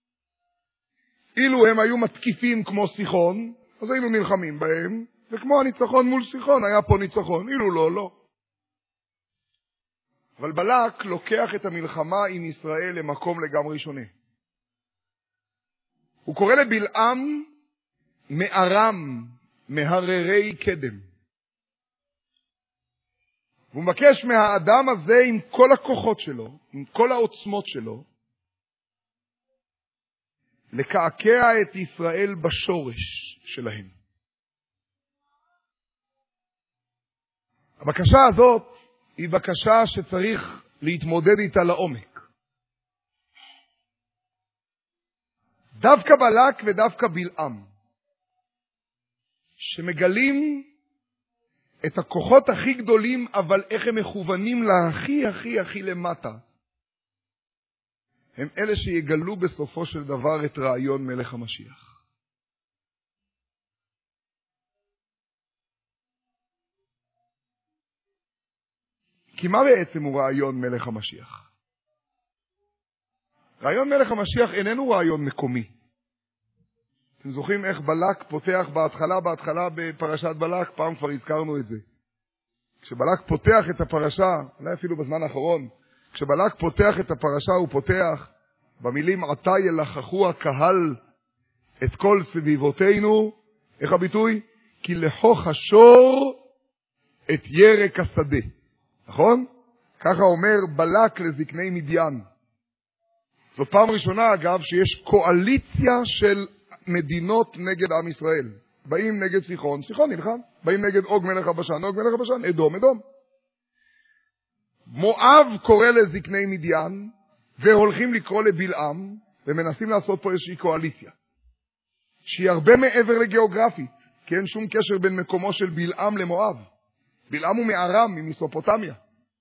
אילו הם היו מתקיפים כמו סיחון, אז היינו נלחמים בהם, וכמו הניצחון מול סיחון היה פה ניצחון. אילו לא, לא. אבל בלק לוקח את המלחמה עם ישראל למקום לגמרי שונה. הוא קורא לבלעם מארם, מהררי קדם. הוא מבקש מהאדם הזה עם כל הכוחות שלו, עם כל העוצמות שלו, לקעקע את ישראל בשורש שלהם. הבקשה הזאת היא בקשה שצריך להתמודד איתה לעומק. דווקא בלק ודווקא בלעם, שמגלים את הכוחות הכי גדולים, אבל איך הם מכוונים להכי הכי הכי למטה, הם אלה שיגלו בסופו של דבר את רעיון מלך המשיח. כי מה בעצם הוא רעיון מלך המשיח? רעיון מלך המשיח איננו רעיון מקומי. אתם זוכרים איך בלק פותח בהתחלה בפרשת בלק? פעם כבר הזכרנו את זה. כשבלק פותח את הפרשה, אולי אפילו בזמן האחרון, כשבלק פותח את הפרשה הוא פותח במילים עתה ילחכו הקהל את כל סביבותינו. איך הביטוי? כי לכוך השור את ירק השדה. נכון? ככה אומר בלק לזקני מדיין. זו פעם ראשונה אגב שיש קואליציה של מדינות נגד עם ישראל. באים נגד סיחון, סיחון נלחם. באים נגד אוג מלך הבשן, אוג מלך הבשן, אדום, אדום. מואב קורא לזקני מדיין, והולכים לקרוא לבלעם, ומנסים לעשות פה איזושהי קואליציה. שהיא הרבה מעבר לגיאוגרפית, כי אין שום קשר בין מקומו של בלעם למואב. בלעם הוא מארם, ממסופוטמיה.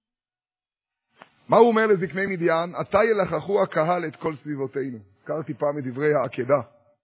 מה הוא אומר לזקני מדיין? עתה ילחכו הקהל את כל סביבותינו. הזכרתי פעם את דברי העקדה.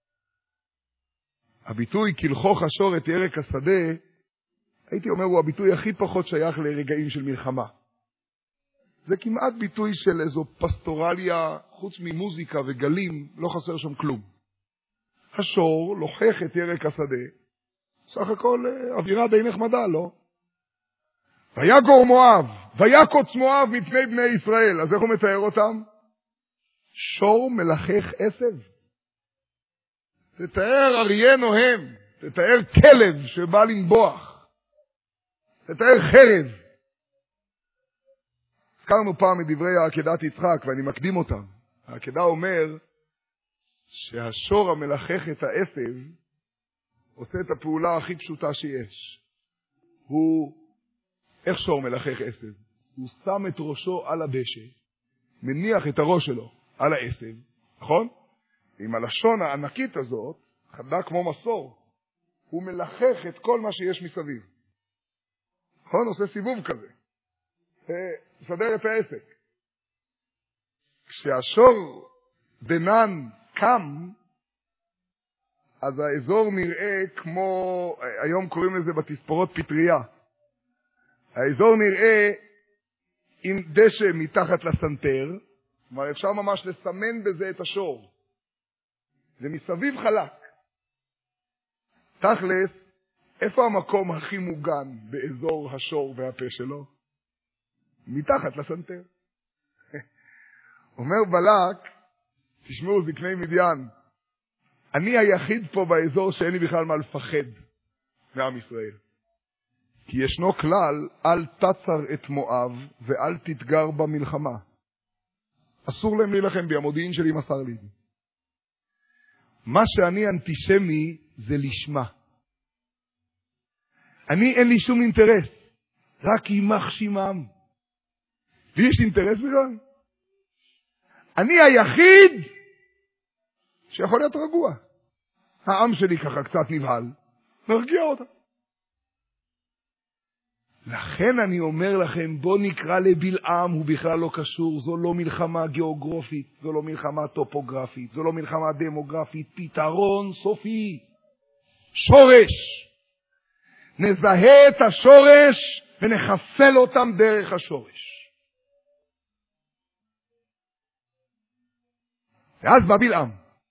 הביטוי כלכוך השור את ירק השדה, הייתי אומר, הוא הביטוי הכי פחות שייך לרגעים של מלחמה. זה כמעט ביטוי של איזו פסטורליה, חוץ ממוזיקה וגלים, לא חסר שם כלום. השור לוחך את ירק השדה, סך הכל אווירה די נחמדה, לא? ויגור מואב, ויקוץ מואב מפני בני ישראל. אז איך הוא מתאר אותם? שור מלחך עשב. תתאר אריה נוהם, תתאר כלב שבא לנבוח, תתאר חרב. הזכרנו פעם את דברי העקדת יצחק, ואני מקדים אותם. העקדה אומר שהשור המלחך את העשב עושה את הפעולה הכי פשוטה שיש. הוא, איך שור מלחך עשב? הוא שם את ראשו על הדשא, מניח את הראש שלו על העשב, נכון? עם הלשון הענקית הזאת, חדה כמו מסור, הוא מלחך את כל מה שיש מסביב. נכון? עושה סיבוב כזה. מסדר את העסק. כשהשור דנן קם, אז האזור נראה כמו, היום קוראים לזה בתספורות פטריה. האזור נראה עם דשא מתחת לסנטר, כלומר אפשר ממש לסמן בזה את השור. זה מסביב חלק. תכלס, איפה המקום הכי מוגן באזור השור והפה שלו? מתחת לסנטר. אומר בלק, תשמעו זקני מדיין, אני היחיד פה באזור שאין לי בכלל מה לפחד מעם ישראל. כי ישנו כלל, אל תצר את מואב ואל תתגר במלחמה. אסור להם להילחם בי, המודיעין שלי מסר לי. מה שאני אנטישמי זה לשמה. אני אין לי שום אינטרס, רק יימח שמם. ויש אינטרס בכלל? אני היחיד שיכול להיות רגוע. העם שלי ככה קצת נבהל, נרגיע אותה. לכן אני אומר לכם, בוא נקרא לבלעם, הוא בכלל לא קשור, זו לא מלחמה גיאוגרפית, זו לא מלחמה טופוגרפית, זו לא מלחמה דמוגרפית, פתרון סופי. שורש. נזהה את השורש ונחסל אותם דרך השורש. ואז בא בלעם.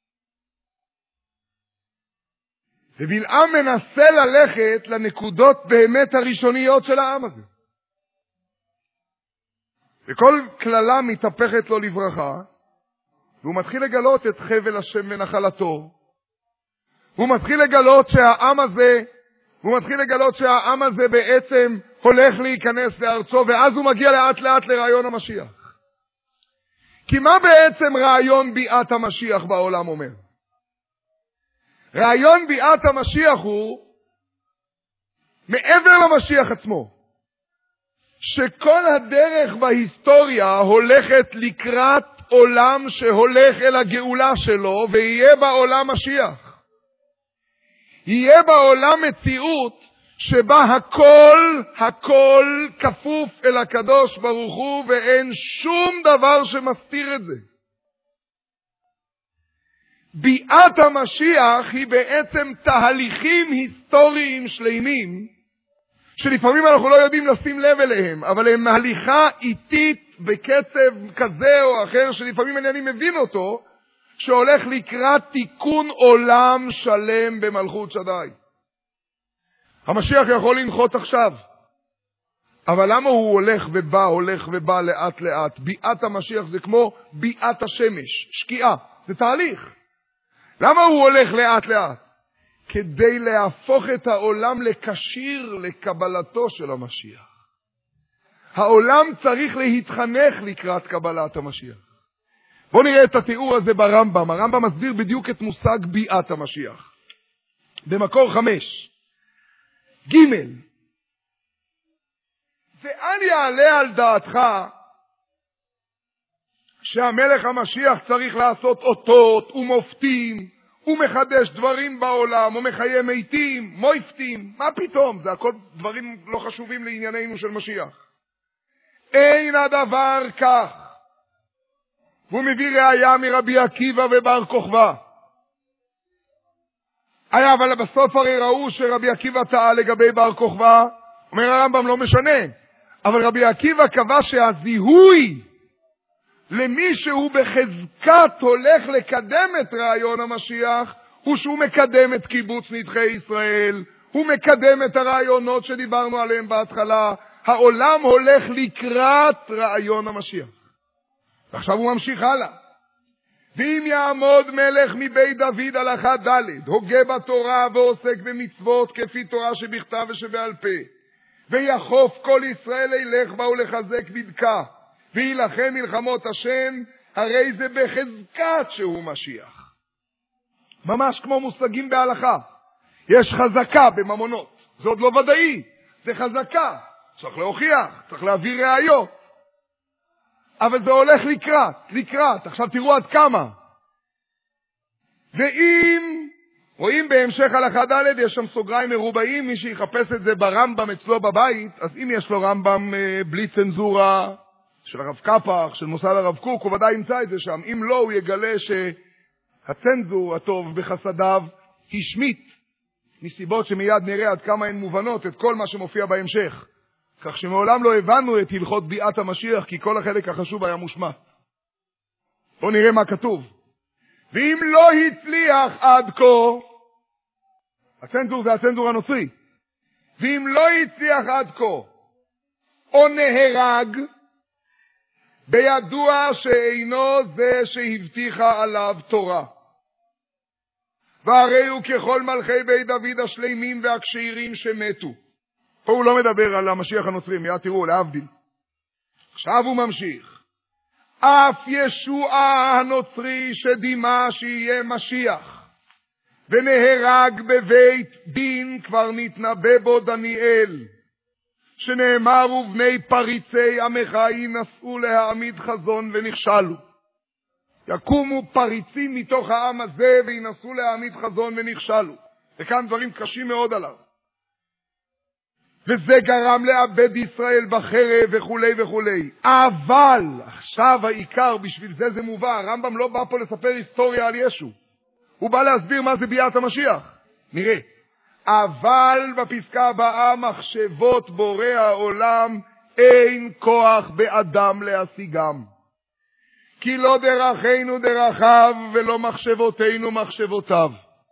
ובלעם מנסה ללכת לנקודות באמת הראשוניות של העם הזה. וכל כללה מתהפכת לו לברכה, והוא מתחיל לגלות את חבל השם ונחלתו. הוא מתחיל לגלות שהעם הזה בעצם הולך להיכנס לארצו, ואז הוא מגיע לאט לאט לרעיון המשיח. כי מה בעצם רעיון ביאת המשיח בעולם אומר? רעיון ביאת המשיח הוא, מעבר למשיח עצמו, שכל הדרך בהיסטוריה הולכת לקראת עולם שהולך אל הגאולה שלו, ויהיה בעולם משיח. יהיה בעולם מציאות שבה הכל כפוף אל הקדוש ברוך הוא, ואין שום דבר שמסתיר את זה. ביאת המשיח היא בעצם תהליכים היסטוריים שלמים, שלפעמים אנחנו לא יודעים לשים לב אליהם, אבל הם מהליכה איטית בקצב כזה או אחר, שלפעמים אני מבין אותו, שהולך לקראת תיקון עולם שלם במלכות שדי. המשיח יכול לנחות עכשיו, אבל למה הוא הולך ובא לאט לאט? ביאת המשיח זה כמו ביאת השמש, שקיעה, זה תהליך. למה הוא הולך לאט לאט? כדי להפוך את העולם לקשיר לקבלתו של המשיח. העולם צריך להתחנך לקראת קבלת המשיח. בואו נראה את התיאור הזה ברמב"ם. הרמב"ם מסביר בדיוק את מושג ביאת המשיח. במקור 5. ג' ואל יעלה על דעתך שהמלך המשיח צריך לעשות אותות ומופתים, ומחדש דברים בעולם, ומחיה מתים, מויפטים. מה פתאום? זה הכל דברים לא חשובים לענייננו של משיח. אין הדבר כך. והוא מביא ראיה מרבי עקיבא ובר כוכבא. אבל בסוף הרי ראו שרבי עקיבא טעה לגבי בר כוכבא. אומר הרמב"ם לא משנה. אבל רבי עקיבא קבע שהזיהוי למי שהוא בחזקת הולך לקדם את רעיון המשיח, הוא שהוא מקדם את קיבוץ נדחי ישראל, הוא מקדם את הרעיונות שדיברנו עליהם בהתחלה, העולם הולך לקראת רעיון המשיח. ועכשיו הוא ממשיך הלאה. ואם יעמוד מלך מבית דוד הלכה ד', הוגה בתורה ועוסק במצוות כפי תורה שבכתב ושבעל פה, ויחוף כל ישראל ילך בה ולחזק בדקה, וילחם מלחמות השם, הרי זה בחזקת שהוא משיח. ממש כמו מושגים בהלכה. יש חזקה בממונות. זה עוד לא ודאי. זה חזקה. צריך להוכיח, צריך להביא ראיות. אבל זה הולך לקראת. עכשיו תראו עד כמה. ואם רואים בהמשך הלכה ד', יש שם סוגריים מרובעים, מי שיחפש את זה ברמב"ם אצלו בבית, אז אם יש לו רמב"ם בלי צנזורה, של הרב קפח, של מוסד הרב קוק, הוא ודאי ימצא את זה שם. אם לא, הוא יגלה שהצנזור הטוב בחסדיו השמיט, מסיבות שמיד נראה עד כמה הן מובנות, את כל מה שמופיע בהמשך. כך שמעולם לא הבנו את הלכות ביאת המשיח, כי כל החלק החשוב היה מושמט. בואו נראה מה כתוב. ואם לא הצליח עד כה, הצנזור זה הצנזור הנוצרי, ואם לא הצליח עד כה, או נהרג, בידוע שאינו זה שהבטיחה עליו תורה. והרי הוא ככל מלכי בית דוד השלימים והכשירים שמתו. פה הוא לא מדבר על המשיח הנוצרי, מיד תראו, להבדיל. עכשיו הוא ממשיך. אף ישוע הנוצרי שדימה שיהיה משיח, ונהרג בבית דין, כבר נתנבא בו דניאל, שנאמר ובני פריצי עמך ינסו להעמיד חזון ונכשלו. יקומו פריצים מתוך העם הזה וינסו להעמיד חזון ונכשלו. וכאן דברים קשים מאוד עליו. וזה גרם לאבד ישראל בחרב וכו' וכו'. אבל עכשיו העיקר, בשביל זה מובא, הרמב"ם לא בא פה לספר היסטוריה על ישו. הוא בא להסביר מה זה ביאת המשיח. נראה. אבל בפסקה הבאה, מחשבות בורא העולם אין כוח באדם להשיגם. כי לא דרכינו דרכיו ולא מחשבותינו מחשבותיו.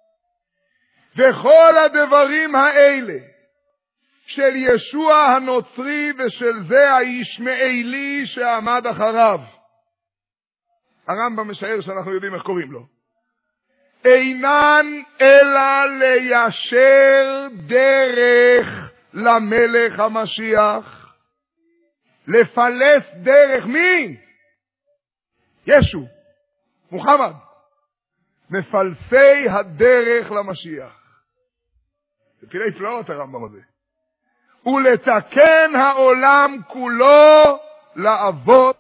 וכל הדברים האלה של ישוע הנוצרי ושל זה הישמעאלי שעמד אחריו, הרמב"ם משער שאנחנו יודעים איך קוראים לו, אינן אלא ליישר דרך למלך המשיח, לפלס דרך מי? ישו, מוחמד, מפלסי הדרך למשיח. זה פלאי פלאות הרמב"ם הזה. ולתקן העולם כולו לעבוד.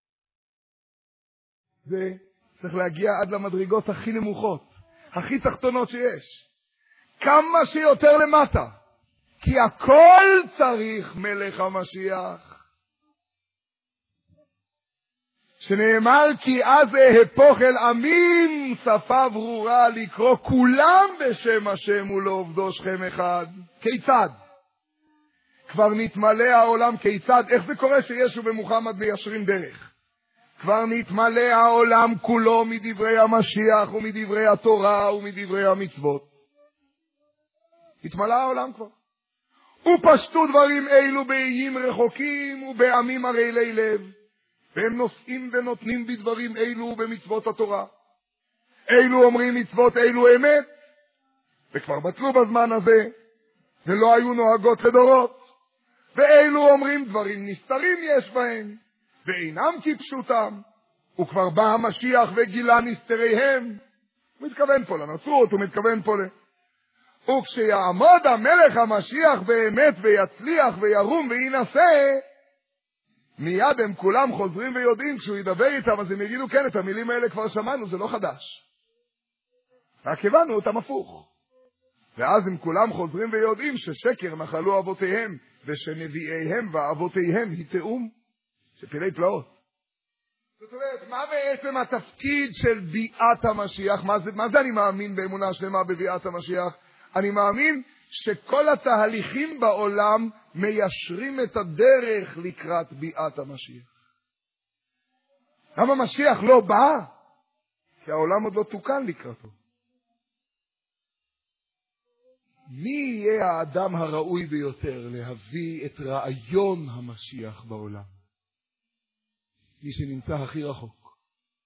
זה צריך להגיע עד למדרגות הכי נמוכות, הכי תחתונות שיש. כמה שיותר למטה. כי הכל צריך מלך המשיח. שנאמר כי אז אהפוך אל עמים, שפה ברורה לקרוא כולם בשם השם ולעובדו שכם אחד. כיצד? כבר נתמלא העולם כיצד? איך זה קורה שישו ומוחמד מיישרים דרך? כבר נתמלא העולם כולו מדברי המשיח ומדברי התורה ומדברי המצוות. התמלא העולם כבר. ופשטו דברים אלו באיים רחוקים ובעמים ערלי לב. והם נושאים ונותנים בדברים אלו במצוות התורה. אלו אומרים מצוות אלו אמת, וכבר בטלו בזמן הזה, ולא היו נוהגות לדורות. ואלו אומרים דברים נסתרים יש בהם, ואינם כפשוטם, וכבר בא המשיח וגילה נסתריהם. הוא מתכוון פה לנצרות, הוא מתכוון פה וכשיעמוד המלך המשיח באמת ויצליח וירום וינשא, מיד הם כולם חוזרים ויודעים, כשהוא ידבר איתם, אז הם יגידו, כן, את המילים האלה כבר שמענו, זה לא חדש. רק הבנו אותם הפוך. ואז הם כולם חוזרים ויודעים ששקר נחלו אבותיהם, ושנביאיהם ואבותיהם יטעום, שפלאי פלאות. זאת אומרת, מה בעצם התפקיד של ביאת המשיח? מה זה אני מאמין באמונה שלמה בביאת המשיח? אני מאמין שכל התהליכים בעולם מיישרים את הדרך לקראת ביאת המשיח. למה משיח לא בא? כי העולם עוד לא תוקן לקראתו. מי יהיה האדם הראוי ביותר להביא את רעיון המשיח בעולם? מי שנמצא הכי רחוק.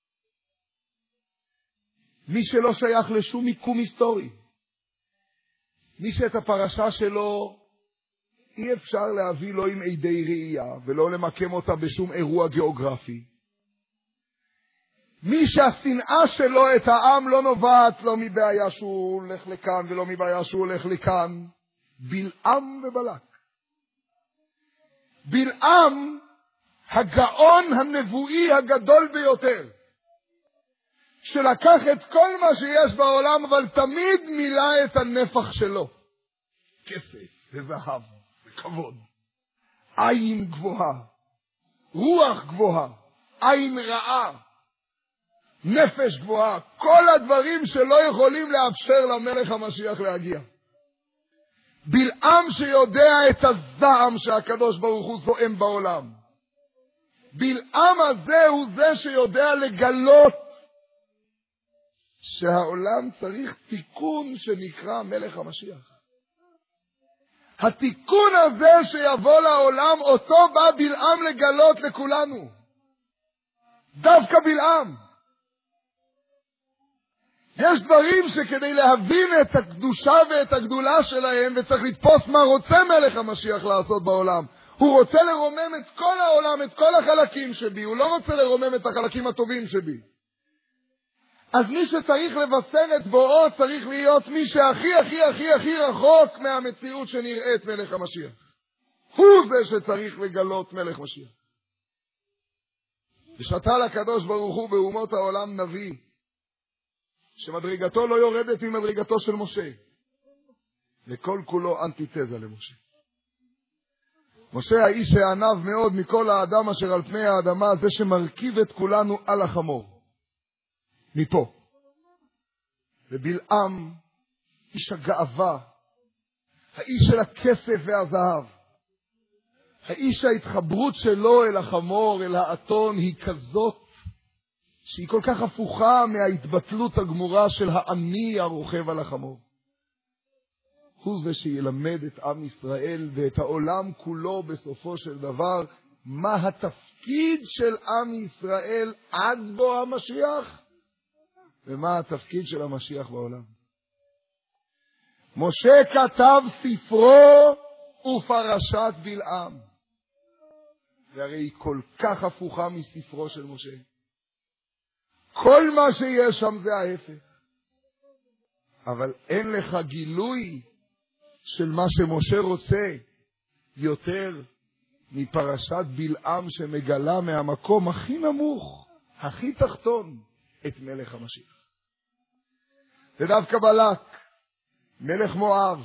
מי שלא שייך לשום מיקום היסטורי. מי שאת הפרשה שלו אי אפשר להביא לו עם עדי ראייה, ולא למקם אותה בשום אירוע גיאוגרפי. מי שהשנאה שלו את העם לא נובעת לא מבעיה שהוא הולך לכאן ולא מבעיה שהוא הולך לכאן. בלעם ובלק. בלעם הגאון הנבואי הגדול ביותר, שלקח את כל מה שיש בעולם, אבל תמיד מילא את הנפח שלו. כסף וזהב וכבוד. עין גבוהה. רוח גבוהה. עין רעה. נפש גבוהה. כל הדברים שלא יכולים לאפשר למלך המשיח להגיע. בלעם שיודע את הזעם שהקדוש ברוך הוא זועם בעולם. בלעם הזה הוא זה שיודע לגלות שהעולם צריך תיקון שנקרא מלך המשיח. התיקון הזה שיבוא לעולם, אותו בא בלעם לגלות לכולנו. דווקא בלעם. יש דברים שכדי להבין את הקדושה ואת הגדולה שלהם, וצריך לתפוס מה רוצה מלך המשיח לעשות בעולם. הוא רוצה לרומם את כל העולם, את כל החלקים שבי. הוא לא רוצה לרומם את החלקים הטובים שבי. אז מי שצריך לבשר את בואו צריך להיות מי שהכי הכי הכי הכי רחוק מהמציאות שנראית מלך המשיח. הוא זה שצריך לגלות מלך משיח. ושתה לקדוש ברוך הוא באומות העולם נביא, שמדרגתו לא יורדת ממדרגתו של משה. לכל כולו אנטיתזה למשה. משה האיש הענב מאוד מכל האדם אשר על פני האדמה, זה שמרכיב את כולנו על החמור. מפה. ובלעם, איש הגאווה, האיש של הכסף והזהב, האיש ההתחברות שלו אל החמור, אל האתון, היא כזאת, שהיא כל כך הפוכה מההתבטלות הגמורה של העני הרוכב על החמור. הוא זה שילמד את עם ישראל ואת העולם כולו בסופו של דבר, מה התפקיד של עם ישראל עד בוא המשיח, ומה התפקיד של המשיח בעולם. משה כתב ספרו ופרשת בלעם. והרי היא כל כך הפוכה מספרו של משה. כל מה שיש שם זה ההפך. אבל אין לך גילוי של מה שמשה רוצה יותר מפרשת בלעם שמגלה מהמקום הכי נמוך, הכי תחתון, את מלך המשיח. ודווקא בלק, מלך מואב,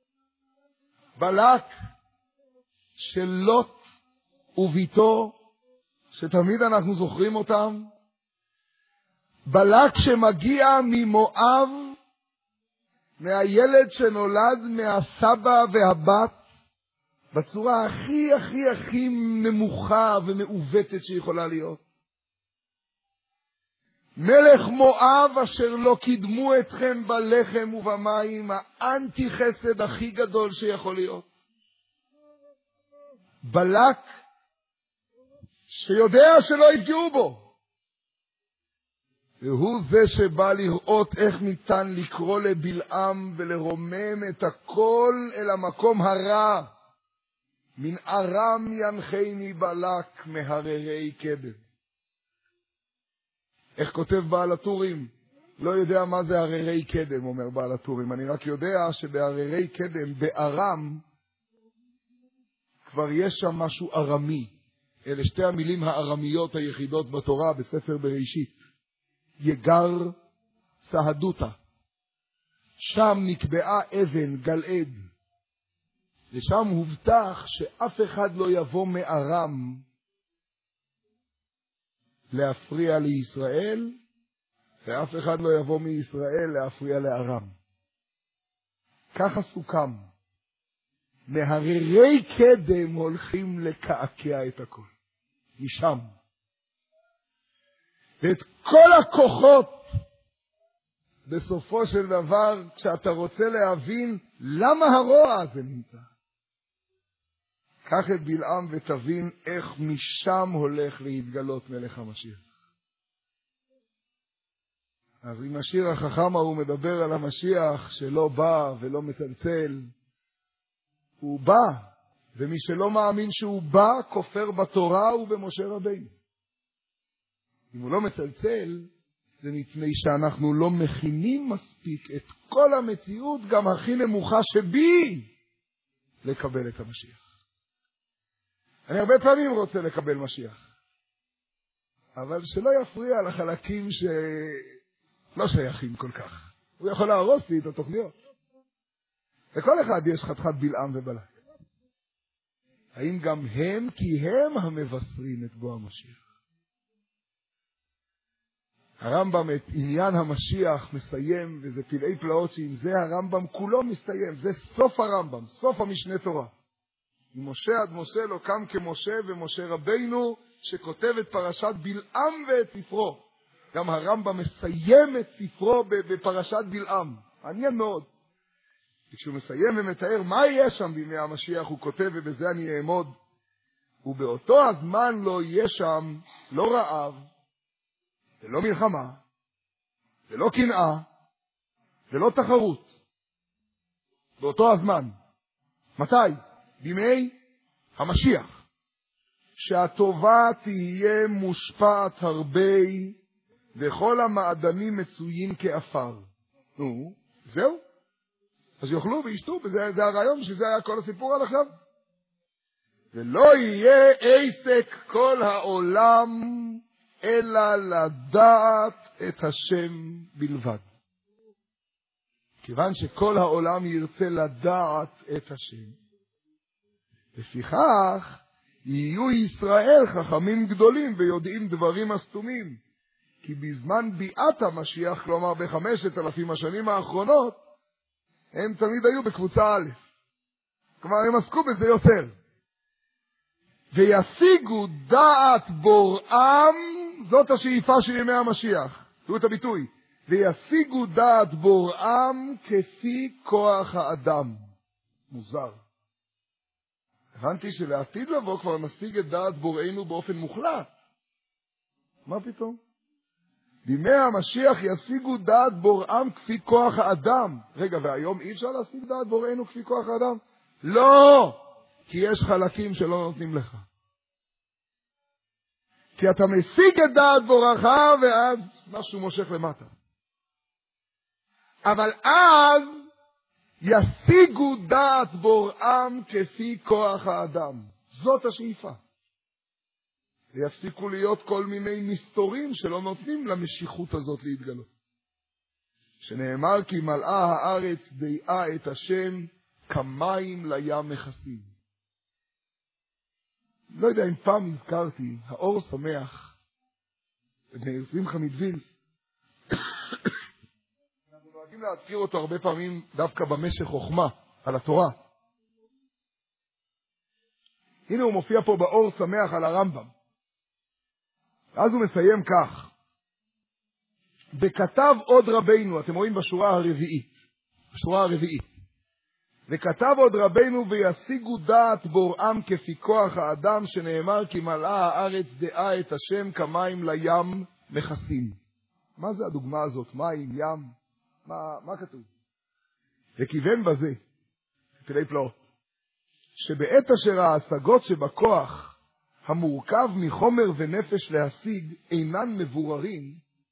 בלק של לוט וביתו, שתמיד אנחנו זוכרים אותם, בלק שמגיע ממואב, מהילד שנולד מהסבא והבת, בצורה הכי הכי הכי נמוכה ומעוותת שיכולה להיות. מלך מואב אשר לא קידמו אתכם בלחם ובמים, האנטי חסד הכי גדול שיכול להיות. בלק שיודע שלא יפגעו בו. והוא זה שבא לראות איך ניתן לקרוא לבלעם ולרומם את הכל אל המקום הרע. מן ארם ינחני בלק מהררי קדם. איך כותב בעל הטורים? לא יודע מה זה הררי קדם, אומר בעל הטורים. אני רק יודע שבהררי קדם, בארם, כבר יש שם משהו ארמי. אלה שתי המילים הארמיות היחידות בתורה בספר בראשית. יגר סהדותה. שם נקבעה אבן גלעד. ושם הובטח שאף אחד לא יבוא מארם להפריע לישראל, ואף אחד לא יבוא מישראל להפריע לארם. ככה סוכם. מהררי קדם הולכים לקעקע את הכל. משם. ואת כל הכוחות, בסופו של דבר, כשאתה רוצה להבין למה הרוע הזה נמצא. קח את בלעם ותבין איך משם הולך להתגלות מלך המשיח. אז אם השיר החכם הוא מדבר על המשיח שלא בא ולא מצלצל, הוא בא, ומי שלא מאמין שהוא בא, כופר בתורה ובמשה רבינו. אם הוא לא מצלצל, זה מפני שאנחנו לא מכינים מספיק את כל המציאות, גם הכי נמוכה שבי, לקבל את המשיח. אני הרבה פעמים רוצה לקבל משיח, אבל שלא יפריע לחלקים שלא שייכים כל כך. הוא יכול להרוס לי את התוכניות. לכל אחד יש חתיכת בלעם ובלק. האם גם הם? כי הם המבשרים את בוא המשיח. הרמב"ם את עניין המשיח מסיים, וזה פלאי פלאות שעם זה הרמב"ם כולו מסתיים. זה סוף הרמב"ם, סוף המשנה תורה. ממשה עד משה לא קם כמשה, ומשה רבינו שכותב את פרשת בלעם ואת ספרו. גם הרמב"ם מסיים את ספרו בפרשת בלעם. מעניין מאוד. וכשהוא מסיים ומתאר מה יהיה שם בימי המשיח, הוא כותב, ובזה אני אעמוד, ובאותו הזמן לא יהיה שם לא רעב, ולא מלחמה, ולא קנאה, ולא תחרות. באותו הזמן. מתי? בימי המשיח. שהטובה תהיה מושפעת הרבה, וכל המעדנים מצויים כאפר. נו, זהו. אז יאכלו וישתו, וזה הרעיון, שזה היה כל הסיפור עד עכשיו. ולא יהיה עסק כל העולם, אלא לדעת את השם בלבד. כיוון שכל העולם ירצה לדעת את השם. לפיכך, יהיו ישראל חכמים גדולים ויודעים דברים הסתומים. כי בזמן ביאת המשיח, כלומר ב5,000 השנים האחרונות, הם תמיד היו בקבוצה א'. כלומר, הם עסקו בזה יותר. וישיגו דעת בוראם, זאת השאיפה של ימי המשיח. תראו את הביטוי. וישיגו דעת בוראם כפי כוח האדם. מוזר. הבנתי שלעתיד לבוא כבר נשיג את דעת בוראנו באופן מוחלט. מה פתאום? בימי המשיח ישיגו דעת בוראם כפי כוח האדם. רגע, והיום אי אפשר להשיג דעת בוראנו כפי כוח האדם? לא! כי יש חלקים שלא נותנים לך. כי אתה משיג את דעת בורך, ואז משהו מושך למטה. אבל אז ישיגו דעת בוראם כפי כוח האדם. זאת השאיפה. ויפסיקו להיות כל מיני מסתורים שלא נותנים למשיכות הזאת להתגלות. שנאמר כי מלאה הארץ דעה את השם כמים לים מכסים. לא יודע אם פעם הזכרתי, האור שמח, בני שמחה מדווילס, אנחנו נוהגים להזכיר אותו הרבה פעמים דווקא במשך חוכמה, על התורה. הנה הוא מופיע פה באור שמח על הרמב"ם. אז הוא מסיים כך. וכתב עוד רבינו, אתם רואים בשורה הרביעית. וכתב עוד רבינו וישיגו דעת בוראם כפי כוח האדם, שנאמר כי מלאה הארץ דעה את השם כמים לים מכסים. מה זה הדוגמה הזאת? מים, ים? מה כתוב? וכיוון בזה, פלאי פלאות, שבעת אשר ההשגות שבכוח המורכב מחומר ונפש להשיג אינן מבוררים,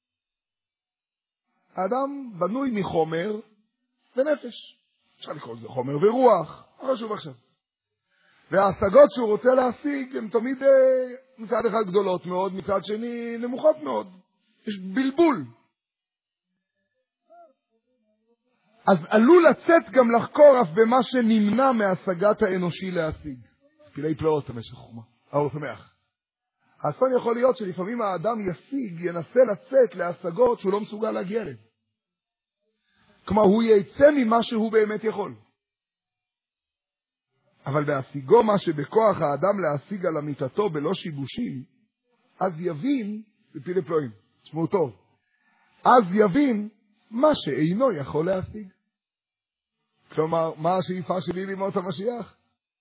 האדם בנוי מחומר ונפש. אפשר לקרוא לזה חומר ורוח, חשוב עכשיו. וההשגות שהוא רוצה להשיג הן תמיד מצד אחד גדולות מאוד, מצד שני נמוכות מאוד. יש בלבול. אז עלול לצאת גם לחקור אף במה שנמנע מהשגת האנושי להשיג. פלאי פלאות המשך חוכמה. האור שמח. האסון יכול להיות שלפעמים האדם ינסה לצאת להשגות שהוא לא מסוגל להגיע אליהם. כלומר, הוא יצא ממה שהוא באמת יכול. אבל בהשיגו מה שבכוח האדם להשיג על אמיתתו בלא שיבושים, אז יבין, בפלאי פלאים, תשמעו טוב, אז יבין מה שאינו יכול להשיג. כלומר, מה השאיפה שלי לימות המשיח?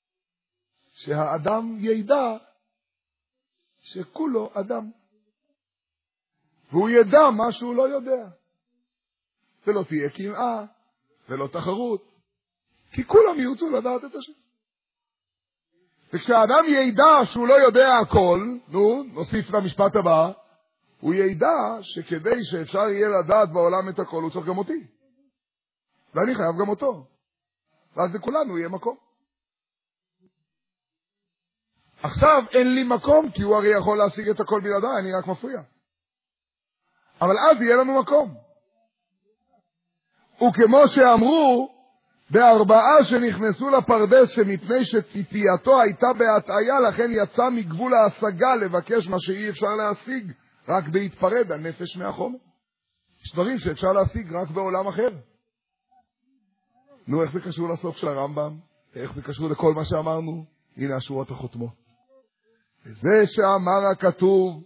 שהאדם ידע שכולו אדם. והוא ידע מה שהוא לא יודע. ולא תהיה קנאה, ולא תחרות, כי כולם ירצו לדעת את השם. וכשהאדם ידע שהוא לא יודע הכל, נוסיף למשפט הבא, הוא ידע שכדי שאפשר יהיה לדעת בעולם את הכל, הוא צריך גם אותי. ואני חייב גם אותו. ואז לכולנו יהיה מקום. עכשיו אין לי מקום, כי הוא הרי יכול להשיג את הכל בלעדיי, אני רק מפריע. אבל אז יהיה לנו מקום. וכמו שאמרו, בארבעה שנכנסו לפרדס שמפני שציפייתו הייתה בהטעיה, לכן יצא מגבול ההשגה לבקש מה שאי אפשר להשיג, רק בהתפרד הנפש מהחומר. יש דברים שאפשר להשיג רק בעולם אחר. נו, איך זה קשור לסוף של הרמב"ם? איך זה קשור לכל מה שאמרנו? הנה השורות החותמות. וזה שאמר הכתוב,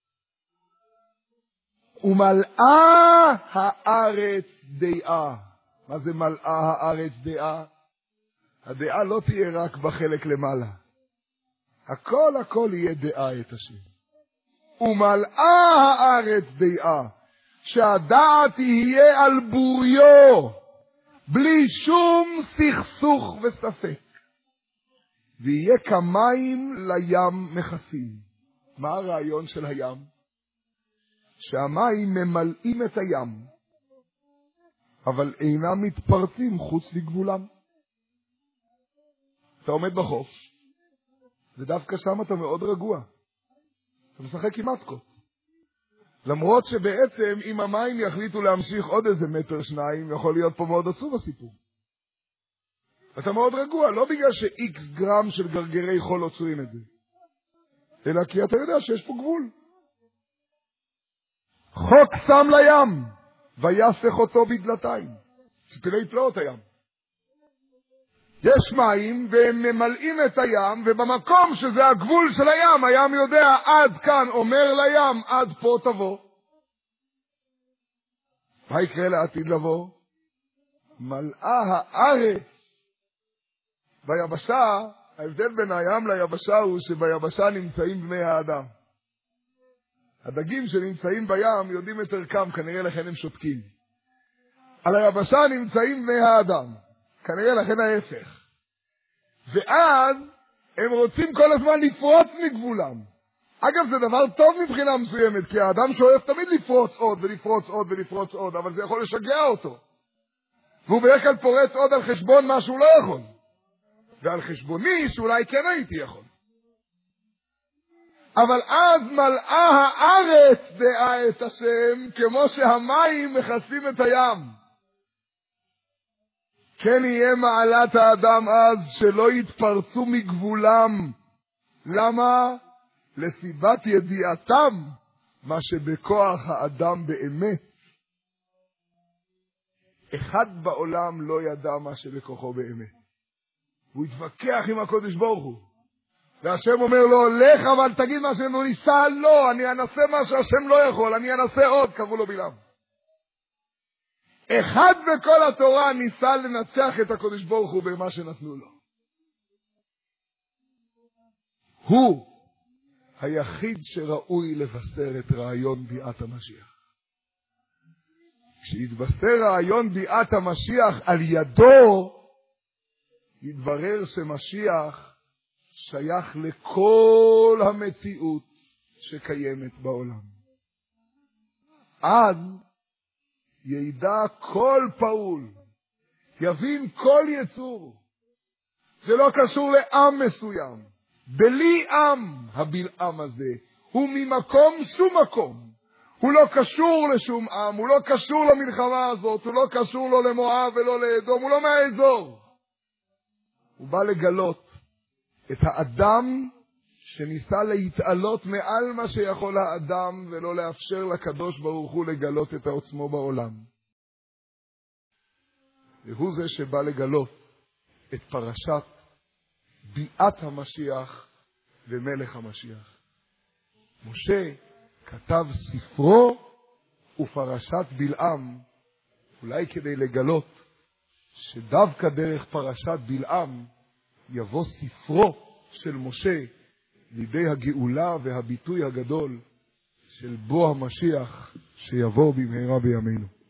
ומלאה הארץ דעה. מה זה מלאה הארץ דעה? הדעה לא תהיה רק בחלק למעלה. הכל יהיה דעה את השם. ומלאה הארץ דעה. שהדעת תהיה על בוריו, בלי שום סכסוך וספק. ויהיה כמים לים מכסים. מה הרעיון של הים? שהמים ממלאים את הים, אבל אינם מתפרצים חוץ לגבולם. אתה עומד בחוף, ודווקא שם אתה מאוד רגוע. אתה משחק עם מתקות. למרות שבעצם אם המים יחליטו להמשיך עוד איזה מטר שניים, יכול להיות פה מאוד עצוב הסיפור. אתה מאוד רגוע, לא בגלל שאיקס גרם של גרגרי חול עוצרים את זה, אלא כי אתה יודע שיש פה גבול. חוק שם לים, ויסך אותו בדלתיים. פלאי פלאות הים. יש מים והם ממלאים את הים, ובמקום שזה הגבול של הים, הים יודע עד כאן, אומר לים, עד פה תבוא. מה יקרה לעתיד לבוא? מלאה הארץ. ביבשה, ההבדל בין הים ליבשה הוא שביבשה נמצאים בני האדם. הדגים שנמצאים בים יודעים את ערכם, כנראה לכן הם שותקים. על היבשה נמצאים בני האדם, כנראה לכן ההפך. ואז הם רוצים כל הזמן לפרוץ מגבולם. אגב, זה דבר טוב מבחינה מסוימת, כי האדם שואף תמיד לפרוץ עוד ולפרוץ עוד ולפרוץ עוד, אבל זה יכול לשגע אותו. והוא בדרך כלל פורץ עוד על חשבון מה שהוא לא יכול. ועל חשבוני שאולי כן הייתי יכול. אבל אז מלאה הארץ דעה את השם, כמו שהמים מכסים את הים. כן יהיה מעלת האדם אז שלא יתפרצו מגבולם. למה? לסיבת ידיעתם, מה שבכוח האדם באמת. אחד בעולם לא ידע מה שבכוחו באמת. הוא התווכח עם הקודש ברוך הוא. והשם אומר לו, לך אבל תגיד מה שהשם לא ניסה, לא, אני אנסה מה שהשם לא יכול, אני אנסה עוד, קראו לו בלעם. אחד בכל התורה ניסה לנצח את הקודש ברוך הוא במה שנתנו לו. הוא היחיד שראוי לבשר את רעיון ביאת המשיח. כשהתבשר רעיון ביאת המשיח על ידו, יתברר שמשיח שייך לכל המציאות שקיימת בעולם. אז ידע כל פעול, יבין כל יצור. זה לא קשור לעם מסוים. בלי עם הבלעם הזה. הוא ממקום שום מקום. הוא לא קשור לשום עם, הוא לא קשור למלחמה הזאת, הוא לא קשור לו למואב ולא לאדום, הוא לא מהאזור. הוא בא לגלות את האדם שניסה להתעלות מעל מה שיכול האדם ולא לאפשר לקדוש ברוך הוא לגלות את העוצמו בעולם. והוא זה שבא לגלות את פרשת ביאת המשיח ומלך המשיח. משה כתב ספרו ופרשת בלעם, אולי כדי לגלות שדווקא דרך פרשת בלעם יבוא ספרו של משה לידי הגאולה והביטוי הגדול של בוא המשיח שיבוא במהרה בימינו.